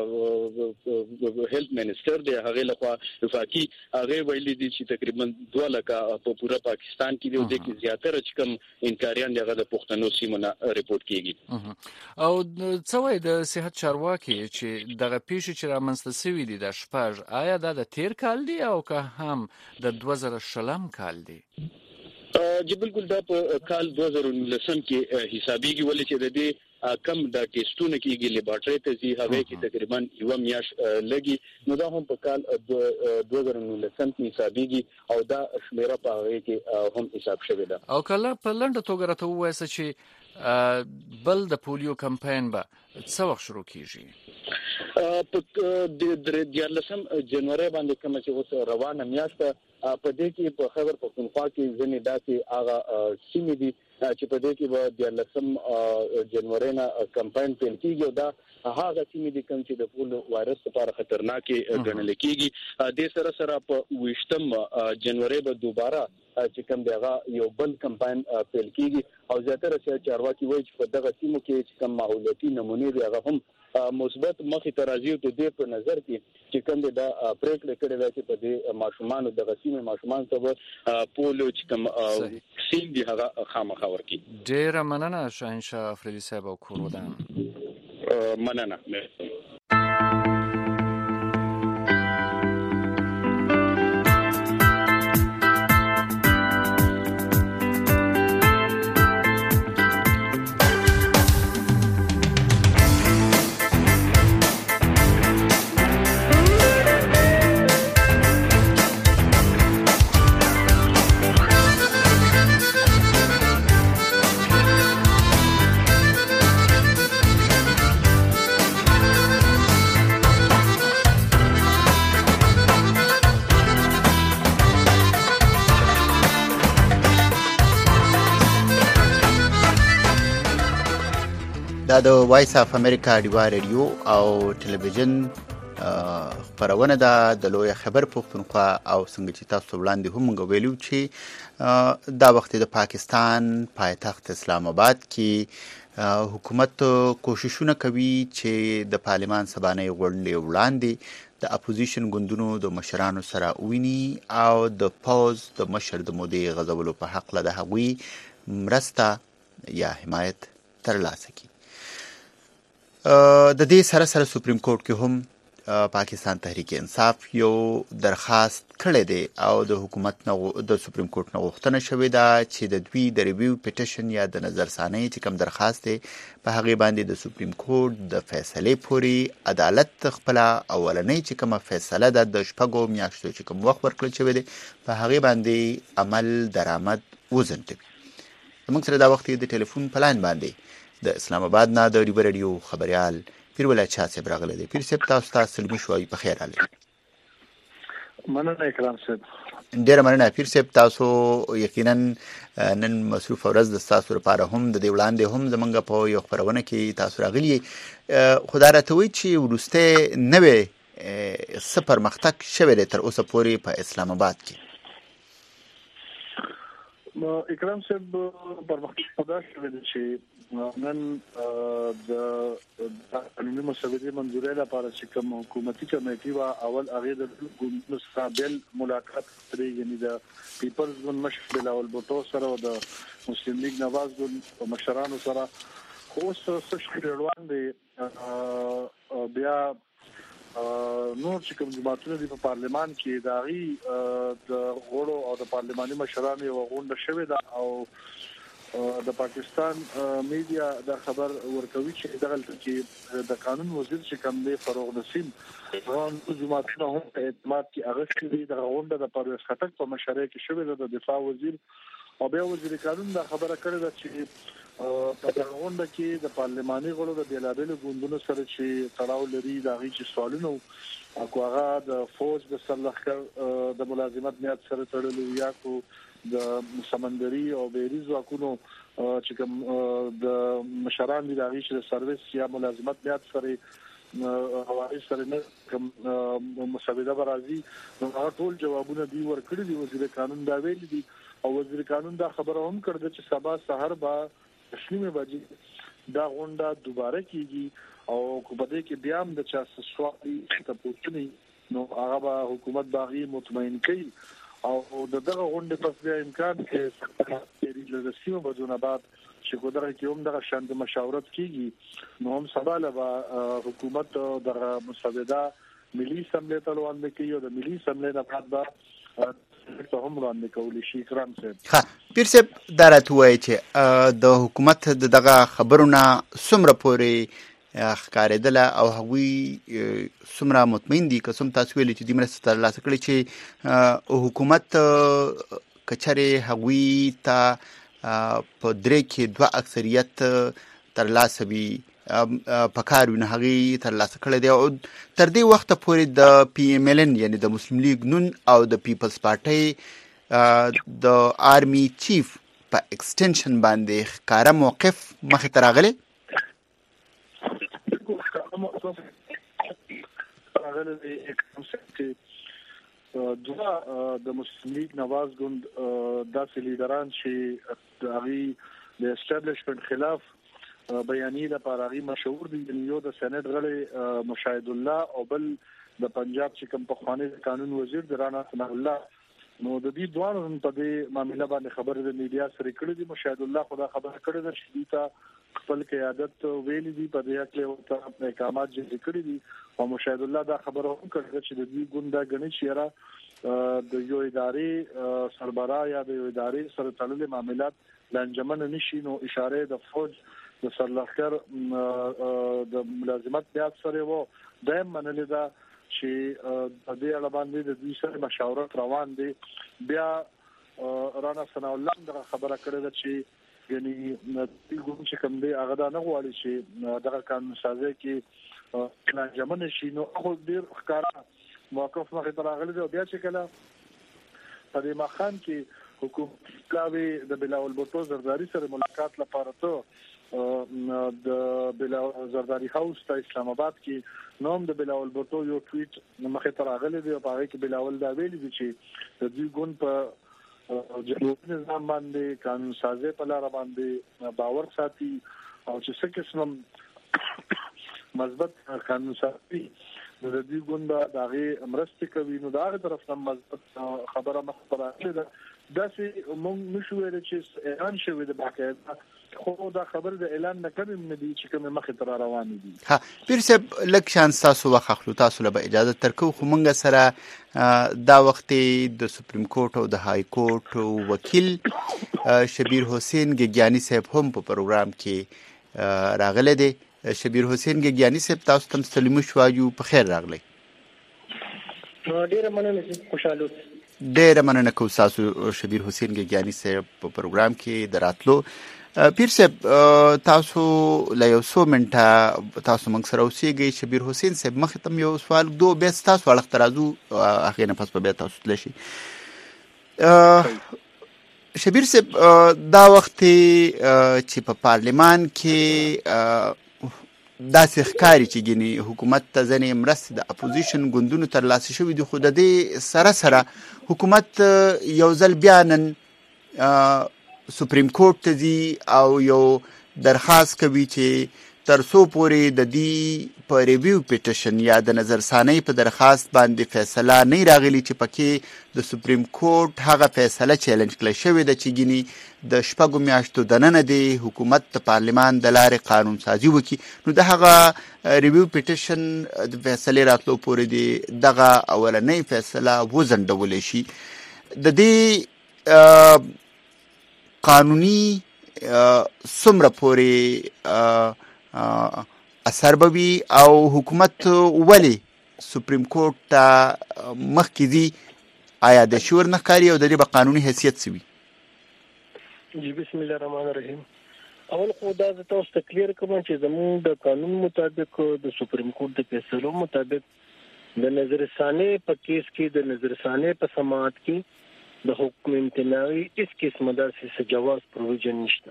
هیلث منسٹر دی هغه لخوا وفاقي هغه ویلي دي چې تقریبا 2 لک په پورا پاکستان کې دی او د کې زیاتره چې کوم انکاریان دغه د پښتنو سیمونه رپورټ کیږي. او څه وایي د صحت چارواکي چې دغه پیښې چې رامنځته شوې دي د شپږ آیا دا د تیر کال دی او که هم د 2020 کال دی؟ جی بالکل دا په کال 2019 کې حسابيږي ولې چې د دې کم د ټیسټونو کېږي لیبارټری ته ځي هغه کې تقریبا یو میاش لګي، نو دا هم په کال 2019 کې حسابيږي او دا شمیره په هغه کې هم حساب شوی ده. او کله په لنډه توګه راته ووایسه چې بل د پولیو کمپاین به څه وخت شروع کیږي؟ په 13 جنوري باندې کوم چې اوس روانه میاشت په دې کې په خیبر پختونخوا کې ځنې داسې هغه سیمې دي چې په دې کې به 13 جنوري نه کمپاین پیل کیږي او دا هغه سیمې دي کوم چې د پولیو وایرس لپاره خطرناک ګڼل کیږي. د سره سره په 20 جنوري به دوباره چې کوم دغه یو بل کمپاین پیل کیږي او زیاتره چې چارواکي وایي چې په دغه سیمو کې چې کوم ماحولیاتي نمونې دي هغه هم مثبت مخې ته راځي او د دې په نظر کې چې کوم د پریکړه کړې ده چې په دې ماشومان دغه سیمه ماشومان ته پولیو چې کوم سیم دي هغه خامخا ورکي. ډیر مننه شاهنشاه افریدي صاحب او کور ودان. مننه. دا د وایس اف امریکا ډیوا ریډیو او ټلویزیون خبرونه ده د لوی خبر پښتونخوا او څنګه چې تاسو وړاندې هم موږ ویلو چې دا وخت د پاکستان پایتخت اسلام آباد کې حکومت کوششونه کوي چې د پارلمان سبانه غونډې وړاندې د اپوزیشن ګوندونو د مشرانو سره ویني او د پوز د مشر د مودې غزولو په حق له هغوی مرسته یا حمایت ترلاسه کړي. د دې سره سره سپریم کورټ کې هم پاکستان تحریک انصاف یو درخواست کړی دی او د حکومت د سپریم کورټ نه غوښتنه شوې ده چې د دوی د ریویو پیټیشن یا د نظرثانۍ چې کوم درخواست دی په هغې باندې د سپریم کورټ د فیصلې پورې عدالت خپله اولنۍ چې کومه فیصله ده د 6 میاشتو چې کوم وخت ورکړل شوی دی په هغې باندې عمل درآمد وځنډوي. زموږ سره دا وخت د ټلیفون په لاین باندې د اسلام آباد نه د ډیوا ریډیو خبریال پیر ولایت شاه صاحب راغلی دی. پیر صاحب تاسو ته سلمي شوي په خیر راغلی. مننه اکرام صاحب. ډیره مننه پیر صاحب. تاسو یقینا نن مصروف ورځ د تاسو لپاره هم د دې وړاندې هم زمونږ په یو خبرونه کې تاسو راغلی. خدای راته وایي چې وروسته نوې څه پرمختګ شوی دی تر اوسه پورې په اسلام آباد کې. اکرام صاحب پرمختګ دا شوی دی چې نن د قانوني مسودې منظورۍ لپاره چې کوم حکومتي کمیټې وا اول هغه د ګوند سره ملاقات کړې، یعنی د پیپلز ګوند مشر بلاول بوټو سره او د مسلم لیگ نواز ګوند مشرانو سره خو څه شکرړوان دي. بیا نور چې کوم جماعتونه دي په پارلمان کې داغي د غړو او د پارلماني مشرانو یو غونډه شوې ده او د پاکستان میډیا دا خبر ورکوي چې دغه چې د قانون وزیر چې کوم دی فاروق نسیم روان جماعتونه هم په اعتماد کې اغشتي دي. د غونډه د پرویز خټک په مشرۍ کې شوې ده. د دفاع وزیر او بیا وزیر قانون دا خبره کړې ده چې په دغه غونډه کې د پارلماني غړو د بیلابېلو ګوندونو سره چې تړاو لري دا غي چې سوالونه او هغه د فوج د سرلښکر د ملازمت میاد سره تړلو یا کو د سمندري او بحري ځواکونو چې کوم د مشران دي د هغې چې د سروس یا ملازمت میاد سره حوالې سره نه کوم مسوده به راځي نو هغه ټول جوابونه دي ورکړي دي. وزیر قانون دا ویلي دي او وزیر قانون دا خبره هم کړې چې سبا سحر به 8 بجې دا غونډه دوباره کیږي او په دې کې بیا هم د چا سوالي ته پوښتنې نو هغه به حکومت باغی مطمئن کوي او دغه غونډه پس بیا امکان کې د سیمه بدون بعد چې ګودره کې هم دغه شاند مشاورت کیږي نو هم سبا له حکومت دغه مسوده ملي اسمبلی ته وړاندې کوي او د ملي اسمبلی نه بعد به ته هم وړاندې کولی شي. کرام صاحب پیر صاحب دا راته وایي چې د حکومت دغه خبرونه څومره پورې ښکارېدله او هغوی څومره مطمئن دي که څوم تاسو ویلي چې دوی مرسته ترلاسه کړې چې حکومت که چېرې هغوی ته په 3 کې 2 اکثریت ترلاسه وي په کار وي نو هغې ترلاسه کړی دی او تر دې وخته پورې د پی ایم ایل ان یعنې د مسلم لیگ نون او د پیپلز پارټۍ د آرمي چیف په ایکسټنشن باندې ښکاره موقف مخې ته راغلی. دوه د مسلم لیگ نواز ګوند داسې لیډران چې د هغې د اسټابلیشمنټ خلاف بیانیې لپاره هغې مشهور دي. یو د سینټ غړی مشاهد الله او بل د پنجاب چې کوم پخوانی قانون وزیر د رانا ثناء الله نو د دې دوه په دې معاملې باندې خبرې د میډیا سره کړې دي. مشاهد الله خدا خبره کړې ده چې دوی خپل قیادت ویلي دي په دې کې ورته اقامات جاری کړی دي او مشاهد الله دا خبره هم کړې چې د دې ګوندا غني شيره د یو ادارې سربراه یا د یو ادارې سره تړلې معاملات لانجمن نشي نو اشاره د فوج د سرلښکر د ملازمت بیا سره وو دایم منلې ده چې د دې اړه باندې د دوی سره مشاورت روان دي. بیا رانا ثناء الله دا خبره کړې ده چې یعنی د ګوند چې کوم دی هغه دا نه غواړي چې دغه قانون سازي کې لانجمن شي نو خو ډیر ښکارا موقف مخې ته راغلی دی. بیا چې کله په دې مخان کې حکومت کلاوي د بلاول بوټو زرداری سره ملاقات لپاره ته د بلاول زرداری هاوس په اسلام آباد کې نوم د بلاول بوتو یو ټویټ مخه تر اغله دی په هغه کې بلاول دا ویلي دی چې د دوی ګوند په جنوبي نظام باندې قانون سازي په لار باندې باور ساتي او چې څه قسم مثبت قانون سازي د دې ګوند دغه امرسته کوي نو دغه طرف نه مثبت خبره مخبره ده داسې مونږ نشو ویل چې اعلان شوی د باقاعده خو دا خبر د اعلان نه کړم نه دي چې کومه مخه تر روان دي. ها پیر صاحب لک شانس تاسو واخلو تاسو له اجازه ترکو خو مونږ سره دا وخت د سپریم کورټ او د های کورټ وکیل شبیر حسین ګیانی صاحب هم په پروګرام کې راغله دي. شبیر حسین ګیانی صاحب تاسو تم سلام شوایو په خیر راغلی. ډیره مننه خوشاله ډیره مننه کوم تاسو شبیر حسین ګیانی صاحب په پروګرام کې دراتلو. پیر صاحب تاسو لا یو څو منټه تاسو موږ سره اوسېږئ. شبیر حسین صاحب مخې ته یو سوال دو بیا تاسو اړخ ترازو هغې نه پس په بیا تاسو تللی شي. شبیر صاحب دا وخت چې په پارلمان کې داسې ښکاري چې ګینې حکومت ته ځنې مرستې د اپوزیشن ګوندونو ترلاسه شوي دي خو د دې سره سره حکومت یو ځل بیا نن سپریم کورټ ته ځي او یو درخواست کوي چې تر څو پورې د دې په ریویو پیټیشن یا د نظرثانۍ په درخواست باندې فیصله نه راغلی چې پکې د سپریم کورټ هغه فیصله چیلنج کړی شوې ده چې ګینې د شپږو میاشتو دننه د حکومت د پارلمان د لارې قانون سازي وکړي نو د هغه ریویو پیټیشن د فیصلې راتلو پورې د دغه اولنۍ فیصله وځنډولی شي. د دې قانوني څومره پورې اثر به وي او حکومت ولې سپریم کورټ ته مخکې ځي آیا د شور نه ښکاري او د دې به قانوني حیثیت څه وي؟ جی بسم الله الرحمن الرحیم. اول خو دا زه تاسو ته کلیر کوم چې زموږ د قانون مطابق د سپریم کورټ د فیصلو مطابق د نظرثانې په کیس کې د نظرثانې په سماعت کې د حکم امتناعي هیڅ قسمه داسې جواز پروویژن نشته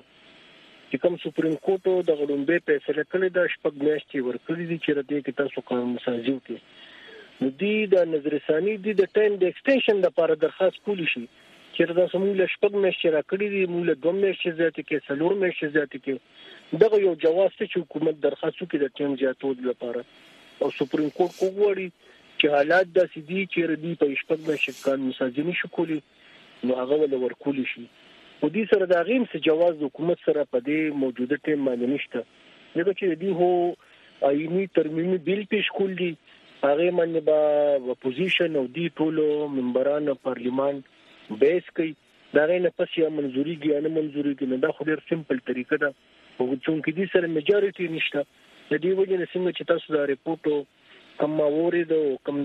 چې کوم سپریم کورټ د غړومبې فیصله کړې ده شپږ میاشتې ورکړي دي چې ردی کې تاسو قانون سازي وکړي نو دی د نظرثاني دی د ټایم د ایکسټنشن لپاره درخواست کولی شي چې دا سمول شپږ میاشتې راکړي دي موږ له 2 میاشتې زیاتې کې 4 میاشتې زیاتې کې دغه یو جواز چې حکومت درخواست وکړي د ټایم زیاتولو لپاره او سپریم کورټ کوغوري چې حالات داسې دي چې ردی په شپږ میاشتې قانون سازي نشي کولی نو هغه ول ورکول شي او دې سره دا غیم څه جواز حکومت سره په دې موجوده ټیم باندې نشته دغه چې دی هو آئینی ترمیمي بیل پیش کول دي هغه باندې با اپوزیشن او دی ټولو ممبران پارلیمان بیس کوي دا نه پس یا منځوري یا نه منځوري کې دا خو ډیر سمپل طریقه ده او چې دې سره میجارټي نشته د دې وجه نه څنګه چې تاسو دا ریپورت کوم اورید او کوم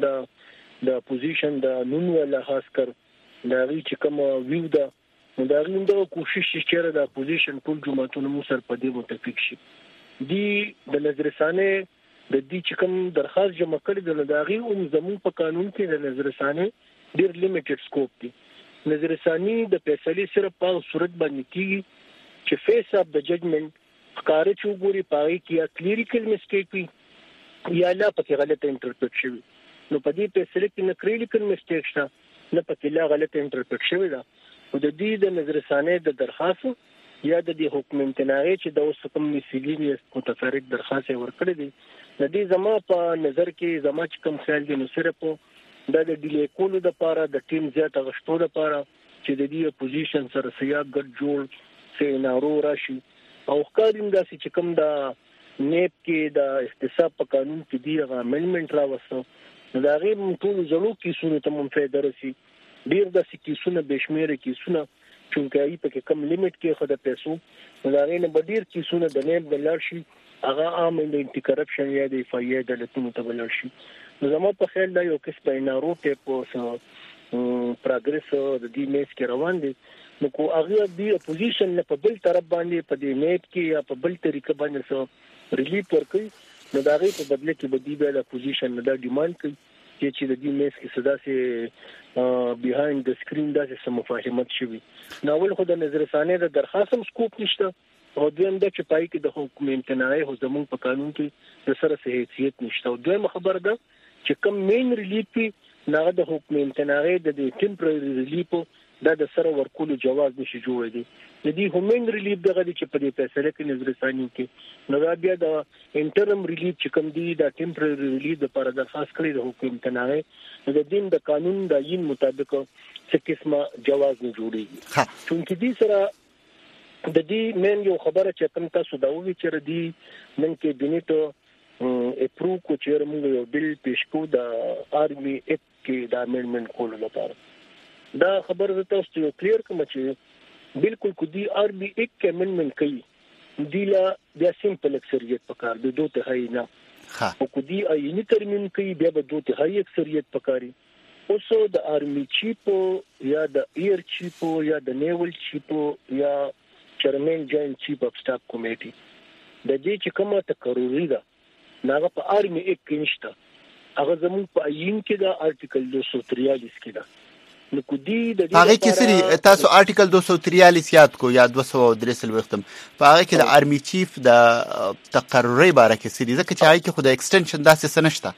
د اپوزیشن د نون ولا خاص کر دا ری چې کوم ویو ده نو دا غوښنه کوشش چې د اپوزیشن ټول جماعتونو مو سره په دې متفق شي دی د نظرثانه د دې چې کوم درخواست جمع کړي د داغي او زمون په قانون کې د نظرثانه ډیر لیمیټډ سکوپ دی. نظرثاني د فیصلې سره په صورت باندې کیږي چې فیس اف د ججمنت ښکارا چې ګوري پای کې یا کلیریکل میسټیک وي یا لا پکې غلطه انټرپریټ شوی نو په دې فیصله کې نه کلیریکل میسټیک شته نه پکې لا غلطه انټرپریټ شوی دا او د دې د نظرثانه د درخواست یا د دې حکم امتناعي چې د اوس کوم مسیلینیس متفرق درخواست ورکړي دي د دې زما په نظر کې زما چې کوم خیال دي نو صرف د ډیلی کولو د لپاره د ټیم زیات غشتو د لپاره چې د دې اپوزیشن سره سیاق ګډ جوړ سينارو راشي او ښکاریم داسې چې کوم د نیب کې د احتساب په قانون کې دی غو امندمنت راوسته دا غي ټول زلو کیسونه ته منفعل راسي ډیر د کیسونه بشمیره کیسونه چې ای په کم لیمټ کې خو د پیسو دا غي نه بدیر کیسونه د نیب د لارشي هغه عام د انټي کرپشن یا د فایده د لټونو ته بلل شي زموږ په خیال دا یو کس په نارو ټیپ او پروګرس د دې میس کې روان دي نو کو هغه د اپوزیشن په بل طرف باندې په دې نیټ کې یا په بل طریقه باندې سو ریلیف ورکړي نو دا غي په بدله کې بدی به اپوزیشن نه دا ډیماند کوي چې د دې میس کې صدا سي بیهایند د سکرین داسې سم مفاهمت شوی ناول خو د نظرثانه د درخواست سکوپ نشته او دویم د چې پای کې د حکم امتناعي هو زمون په قانون کې د سره حیثیت نشته. او دویم خبره ده چې کوم مین ریلیف نه د حکم امتناعي د ټمپرری ریلیف دا د سره ورکولو جواز نشي جوړ دی. د دې هومن ریلیف دغه چې په دې فیصله کې نظر ثاني کې نو دا بیا د انټرم ریلیف چې کوم دی د ټمپرری ریلیف د لپاره درخواست کړي د حکم امتناعي د دین د قانون د عین مطابق څه قسمه جواز نه جوړيږي. چونکه دې سره د دې مین یو خبره چې کوم تاسو دا وی چې ردی نن کې بنیټو اپروو کو چې موږ یو بل پیش کو د آرمي اکټ کې د امندمنت کولو لپاره. دا خبره تاسو ته کلیر کوم چې بالکل کو دی آرمي اکټ کې امندمنت کوي دی لا بیا سیمپل اکثریت پکار د 2/3 نه او کو دی عیني ترمیم کوي بیا به 2/3 اکثریت پکاري. اوسو د آرمي چیف یا د ایر چیف یا د نیول چیف یا چیرمن جوائنٹ چیف اف سٹاف کمیټي د دې چې کومه تقرری ده ناغه په آرمي اکټ کې نشته. هغه زموږ په عین کې د آرټیکل 243 کې ده. نو کو دی د دې هغه کې سری تاسو آرټیکل 243 یاد کو یا 233 وختم په هغه کې د آرمي چیف د تقرری باره کې سری ځکه چې هغه کې خو د ایکسټنشن داسې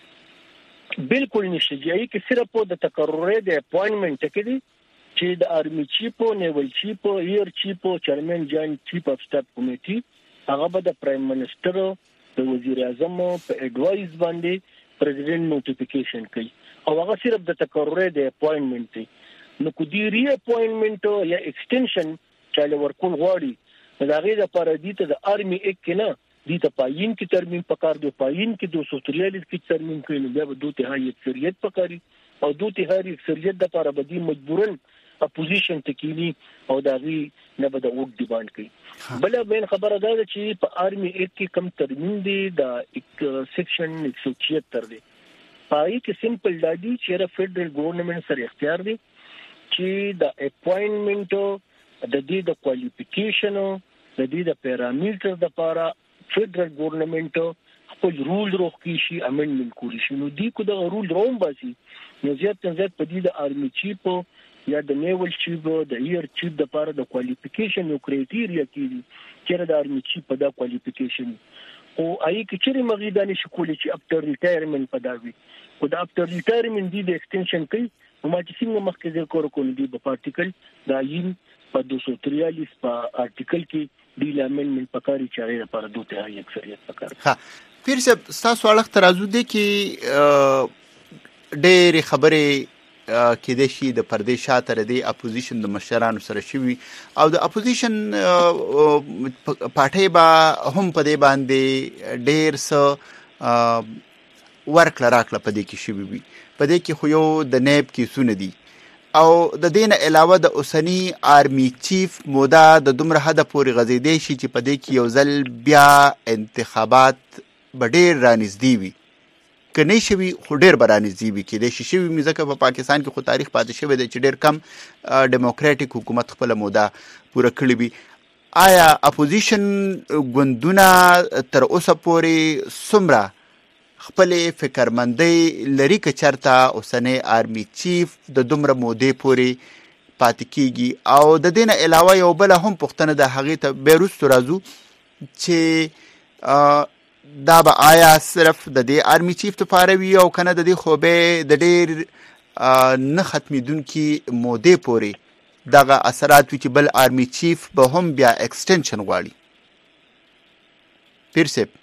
سنشته بالکل نشته. یی کې صرف د تقرری د اپوینټمنت کې دی چې د آرمي چیف نیول چیف ایر چیف چیرمن جوائنٹ چیف اف سٹاف کمیټي هغه به د پرایم منسٹر د وزیر اعظم په ایڈوایز باندې پریزیدنت نوټیفیکیشن کوي او هغه صرف د تقرری د اپوینټمنت دی. نو کو دی ری اپوینټمنت یا ایکسټنشن چاله ورکول غواړي دا غي د لپاره دي ته د آرمي اکټ کې نه دي ته پاین کې ترمیم پکار دی پاین کې 243 کې ترمیم کوي نو بیا به 2/3 اکثریت پکاري او 2/3 اکثریت د لپاره به دي مجبورن اپوزیشن تکینی او دا غي نه به د ووټ ډیماند کوي. بل بین خبره ده چې په آرمي اکټ کې کم ترمیم دي د سیکشن 176 دی پای کې سمپل دادی چې فدرل ګورنمنت سره اختیار دی چې د اپوینټمنت د دې د کوالیفیکیشن د دې د پیرامیټر د لپاره فدرل ګورنمنت خپل رول روکي شي امندمنت کولی شي. نو دی کو د رول روم باسي نو زیات په دې د آرمي چیف یا د نیول چیف د ایر چیف د لپاره د کوالیفیکیشن یو کرایټیریا کیږي چې د آرمي چیف په دا کوالیفیکیشن او آی کی چیرې مغیدانه شکولې چې افتر ریټایرمنت پداوي او د افتر ریټایرمنت دی د ایکسټنشن کوي نو ما چې څنګه مخکې ذکر کول دي په پارټیکل دا یین په 243 په آرټیکل کې دی لامنمنت پکاري چې هغه لپاره 2/3 اکثریت پکاري. ها پیر صاحب تاسو اړه ترازو دي کې ډېر خبره کې د شي د پردې شاته د اپوزیشن د مشرانو سره شوي او د اپوزیشن پارټي با هم په دې باندې ډېر څه ورکړه راکړه په دې کې شوي وي. په دې کې خو یو د نیب کې سونه دي او د دې نه علاوه د اوسنی آرمي چیف مودا د دومره حد پورې غځېدی شي چې په دې کې یو ځل بیا انتخابات به ډېر رانږدې وي کني شوي خو ډېر برانځي وي کې د شوي مزکه په پاکستان کې خو تاریخ پاتې شوی دی چې ډېر کم ډیموکراټیک حکومت خپل موده پوره کړی وي. آیا اپوزیشن ګوندونه تر اوسه پورې څومره خپل فکرمندۍ لري که چرته اوسنی آرمي چیف د دومره مودې پورې پاتې کیږي او د دې نه علاوه یو بل هم پوښتنه د هغې ته بیا وروسته راځو چې دا به آیا صرف د دې آرمي چیف لپاره وي او کنه د دې خو به د ډېر نه ختمېدونکي مودې پورې دغه اثرات وي چې بل آرمي چیف به هم بیا ایکسټنشن غواړي. پیر صاحب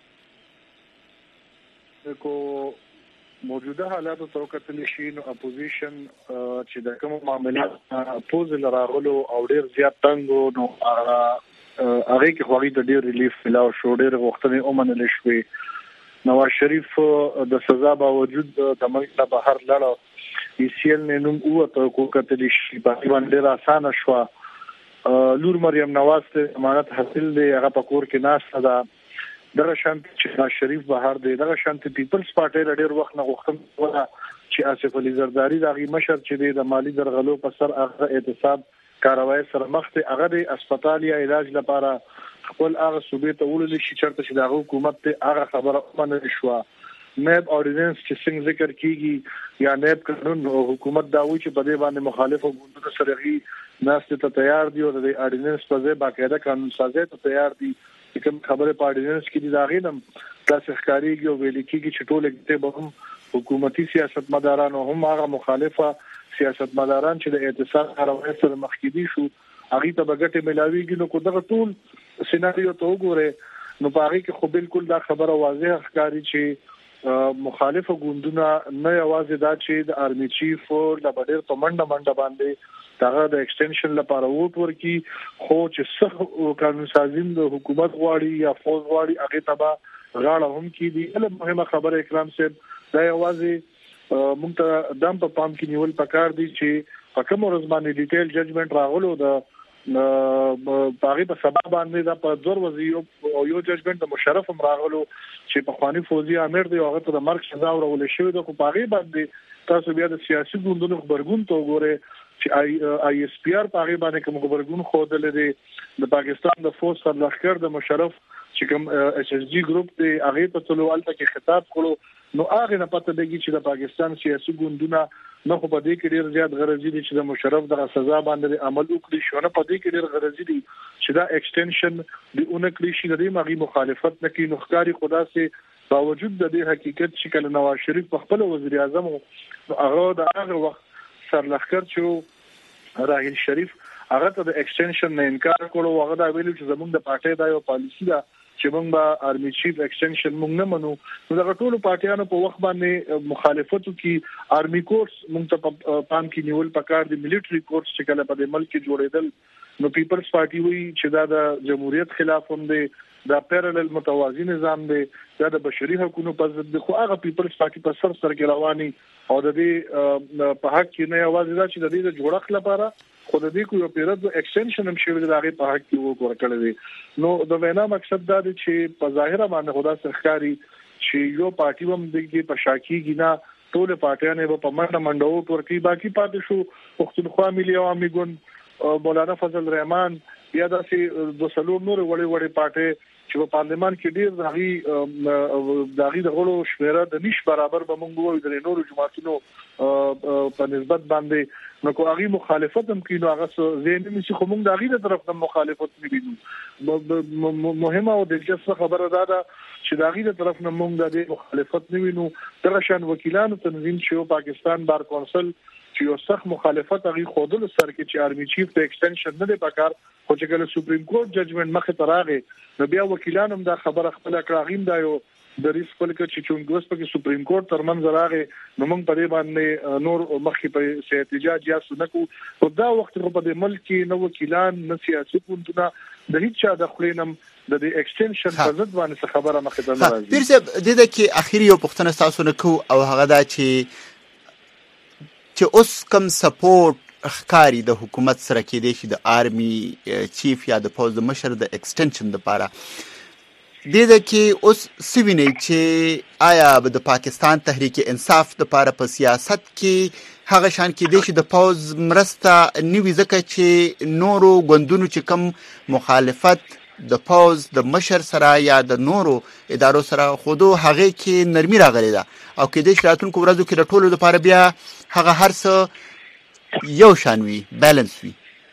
کو موجوده حالاتو ته وکتل شي نو اپوزیشن چې د کوم معاملات پوز لراغلو او ډېر زیات تنګ نو هغه کې خواري د ډېر ریلیف ملاو شو ډېر وختونه اومنل شوي. نواز شریف د سزا باوجود د ملک نه بهر لاړ ایسیل نه نوم اوته کو کتل شي په باندې آسان شو. لور مریم نواز ته امانت حاصل دی هغه په کور کې ناس ده دغه شانت چې شریف بهر دی دغه شانت پیپلز پارټي ډېر وخت نه غوښتل ولا چې آصف علي زرداری دغه مشر چې د مالی درغلو په سر هغه اعتصاب کاروای سره مخ ته هغه د هسپتال یا علاج لپاره خپل هغه صوبې ته ولول شي چرته چې د حکومت ته هغه خبره ومنل شو نیب اورډیننس چې څنګه ذکر کیږي یا نیب قانون حکومت دا وایي چې په دې باندې مخالفو ګوندونو سره غي ناسته ته تیار دي او د اورډیننس په ځای باقاعده قانون سازي ته تیار دي کوم خبره په اورډیننس کې دي دا غینم تاسو ښکاریږي او ویل کیږي چې ټول کې به هم حکومتي سیاستمداران او هم هغه مخالفه سیاستمداران چې د اعتصاب کاروي سره مخ کې دي شو هغه ته بغټه ملاويږي نو کو دغه ټول سيناريو ته وګوره نو باغی کې خو بالکل دا خبره واضحه ښکاری چې مخالفه ګوندونه نه یوازې دا چې د آرمي چیف د بډیر په منډه باندې دغه د ایکسټنشن لپاره ووټ ورکي خو چې څه قانون سازین د حکومت غواړي یا فوج غواړي هغه تبا غاړه هم کې دي له مهمه خبره اکرام صاحب دا یوازې مونږ ته دم په پام کې نیول پکار دي چې په کوم ورځ باندې ډیټیل ججمنټ راغلو د باغی په سبب باندې دا په دور وزیر او یو ججمنټ د مشرف هم راغلو چې په خواني فوزي امیر دی هغه ته د مرګ سزا ورول شوې ده خو باغی باندې تاسو بیا د سیاسي ګوندونو خبرګون ته وګوره چې آی اس پی آر باغی باندې کوم خبرګون خوده لري د پاکستان د فوج سر لخر د مشرف چې کوم ایس اس جی ګروپ دی هغه په تلوالته کې خطاب کړو نو هغه نه پته لګي چې د پاکستان سیاسي ګوندونه نو په دې کې ډیر زیات غرضی دي چې د مشرف د سزا باندې عمل وکړي شو نه په دې کې ډیر غرضی دي چې دا ایکسټنشن دی اونکلی شي د مغي مخالفت نکي نخکاری خدا سي باوجود د دې حقیقت چې کله نواز شریف په خپل وزیر اعظم هغه د هغه وخت سرلخر چې راهیل شریف هغه ته د ایکسټنشن نه انکار کړو هغه دا ویلو چې زموږ د پارټي دا یو پالیسی ده چې موږ به آرمي چیف ایکسټنشن موږ نه منو نو دا ټول پارټیانو په وخت باندې مخالفتو کې آرمي کورس موږ ته پام کې نیول پکار دي مليټري کورس چې کله په ملک کې جوړېدل نو پیپلز پارټي وی چې دا د جمهوریت خلاف هم دی دا پیرالل متوازی نظام دی دا د بشري حقوقو په ضد دی خو هغه پیپلز پارټي په سر کې رواني او د دې په حق کې نه یوازې دا چې د دې جوړښت لپاره خو د دې کو یو پیرد ایکسټنشن هم شوی د هغه په حق کې وګور کړی دی نو د وینا مقصد دا دی چې په ظاهره باندې خدا سرکاري چې یو پارټي هم دغه په شاکی گینا ټول پارټیانه په منډه ورکی باقي پاتې شو پښتونخوا ملي عوامي ګوند مولانا فضل الرحمن بیا داسې د سلور نور وړي پارټي چې په پارلمان کې ډیر داغي د غړو شمیره د نش برابر به مونږ وایو د نورو جماعتونو په نسبت باندې نو کو هغه مخالفت هم کینو هغه زین نشي خو مونږ داغي د طرف نه مخالفت نه وینو مهمه او دلچسپه خبره ده چې داغي د طرف نه مونږ د مخالفت نه وینو درشن وکیلانو تنظیم چې پاکستان بار کونسل چې یو سخت مخالفت هغه خودل سر کې چې آرمي چیف ته ایکسټنشن نه دی پکار خو چې کله سپریم کورټ ججمنټ مخه تراغه نو بیا وکیلانو دا خبره خپل کړاغیم دا یو د ریس خپل کې چې چونګوس په سپریم کورټ ترمنځ راغې نو موږ په دې باندې نور مخکې په احتجاج یا سنکو او دا وخت په دې ملک کې نو وکیلان نه سیاسي ګوندونه د هیڅ چا د خلینم د دې ایکسټنشن په ضد باندې خبره مخه ته راځي پیرسه د دې کې اخیری یو پښتنه تاسو نه کو او هغه دا چې اوس کم سپورټ اخکاری د حکومت سره کې دی چې د آرمي چیف یا د پوز د مشر د ایکسټنشن لپاره د کې اوس سوینه چې آیا د پاکستان تحریک انصاف لپاره په سیاست کې هغه شان کې دی چې د پوز مرسته نیوي ځکه چې نورو غوندونو چې کم مخالفت د پوز د مشر سره یا د نورو ادارو سره خودو هغه کې نرمي راغلی ده او کې د شراتونکو ورځو کې د ټولو لپاره بیا هغه هر څه یو شان وي بیلانس وي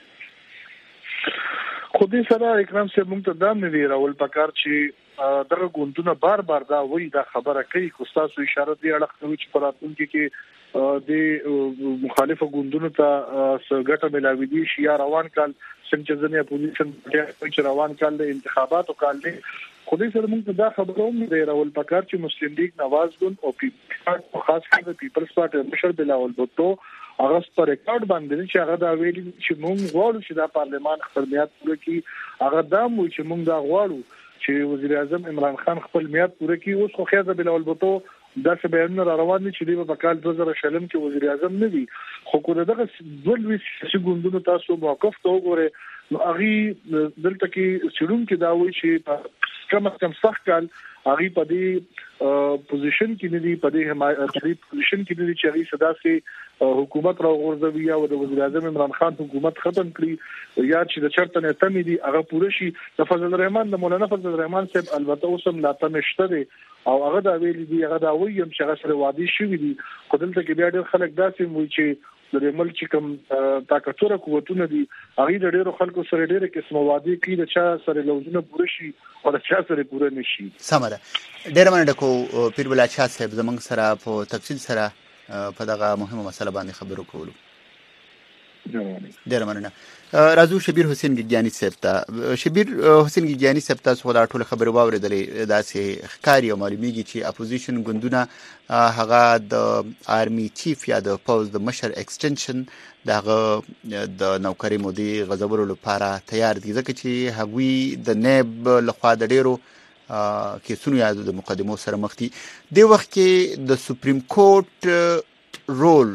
خو دې سره اکرام صاحب موږ ته دا نه دی راول پکار چې دغه ګوندونه بار دا وایي دا خبره کوي خو تاسو اشاره دی اړه کوي چې پراتونکو کې د مخالفه ګوندونو ته ګټه ملاوي دي شیا روان کال څنګه ځنه اپوزیشن چې روان کال د انتخاباتو کال دی خو دې سره موږ دا خبره هم دی راول پکار چې مسلم لیگ نواز ګوند او خاص کر د پیپلز پارټي مشر بلاول بوتو هغه پر ریکارډ باندې چې هغه دا ویلي چې موږ غواړو چې د پارلمان خپل میاد پوره کړي هغه دا مو چې موږ دا غواړو چې وزیر اعظم عمران خان خپل میاد پوره کړي اوس خو خیزه بلاول بوتو دا څه بیان را روان دي چې دی په کال 2000 کې وزیر اعظم نه وي خو کو دغه ولوي چې ګوندونو تاسو موقف ته وګوره نو هغه دلته کې سړون کې دا وایي چې کم سخت کال هغه په دې پوزیشن کې نه دی په دې حمایتي پوزیشن کې نه دی چې هغه صدا سي حکومت را غورځوي او د وزیر اعظم عمران خان حکومت ختم کړي یا چې د چرته نه تمې دي هغه پوره شي د فضل الرحمن د مولانا فضل الرحمن صاحب البته اوسم لا تمشته دي او هغه دا ویلي دي هغه دا وایي چې هغه سره وادي شوی دي خو دلته کې بیا ډېر خلک داسې وایي چې د ملک کوم طاقتور قوتونه دي هغه د ډېرو خلکو سره ډېر قسم وادي کوي د چا سره لوزونه پوره شي او د چا سره پوره نشي. سمره ډېر مننه کو پیر بلا شاه صاحب زمنګ سره په تفصیل سره په دغه مهمه مسله باندې خبرو کولو. ډېر مننه. راځو شبیر حسین ګیانی صاحب ته. شبیر حسین ګیانی صاحب تاسو دا ټول خبرې واورېدلې داسې ښکاري او معلومیږي چې اپوزیشن ګوندونه هغه د آرمي چیف یا د پوز د مشر ایکسټنشن دغه د نوکری مودي غزولو لپاره تیار دي ځکه چې هغوی د نیب لخوا د ډیرو کیسونو یا د مقدمو سره مخ دي. د وخت کې د سپریم کورټ رول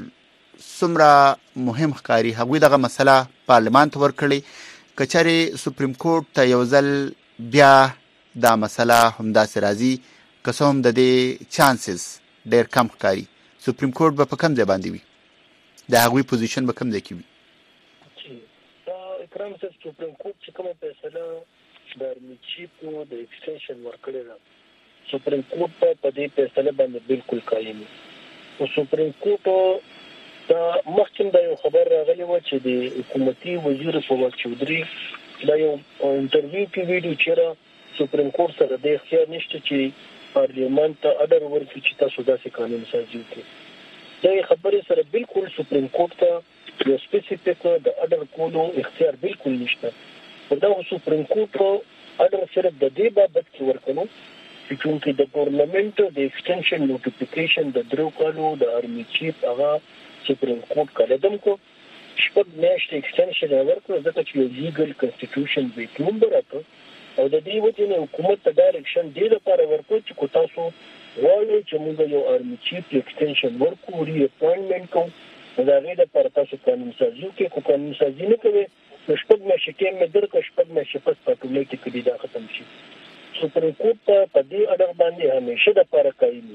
څومره مهم ښکاري هغوی دغه مسله پارلمان ته ورکړي کچاري سپریم کورټ ته یو ځل بیا دا مسله همداسې راځي که څه هم د دې چانسز ډېر کم ښکاري سپریم کورټ به په کوم ځای باندې وي د هغوی پوزیشن به کوم ځای کې وي؟ اکرام صاحب سپریم کورټ چې کومه فیصله د آرمي چیف د ایکسټنشن ورکړې ده سپریم کورټ په دې فیصله باندې بالکل قایم او سپریم کورټ دا مخکې دا یو خبر راغلی و چې د حکومتي وزیر فواد چودري دا یو انټرویو کې ویډیو چې سپریم کورټ سره د اختیار نشته چې پارلیمان ته اډر ورکړي چې تاسو داسې قانون سازي وکړي. دا خبرې سره بالکل سپریم کورټ ته یو سپیسیفیک د اډر کولو اختیار بالکل نشته. دا سپریم کورټ اډر صرف د دې بابت کې ورکړو چې چونکې د ګورنمنت د ایکسټنشن نوټیفیکیشن د درو کالو د آرمي چیف هغه سپریم کورټ کړدم کو شپږ میاشتې ایکسټنشن ورکړو ځکه چې یو لیګل کنسټیټیوشن به کوم راکړو او د دې وجه نه حکومت ته ډایرکشن دی لپاره ورکړو چې کو تاسو وایي چې موږ یو آرمي چیف ایکسټنشن ورکو ری اپاینټمنټ کوو دا غي د پر تاسو قانون سازي کې کو قانون سازي نه کوي شپږ میاشتې کې مې درکړ شپږ میاشتې پس پټولیټیکلی دا ختم شي. سپریم کورټ په دې اډر باندې همیشه د پر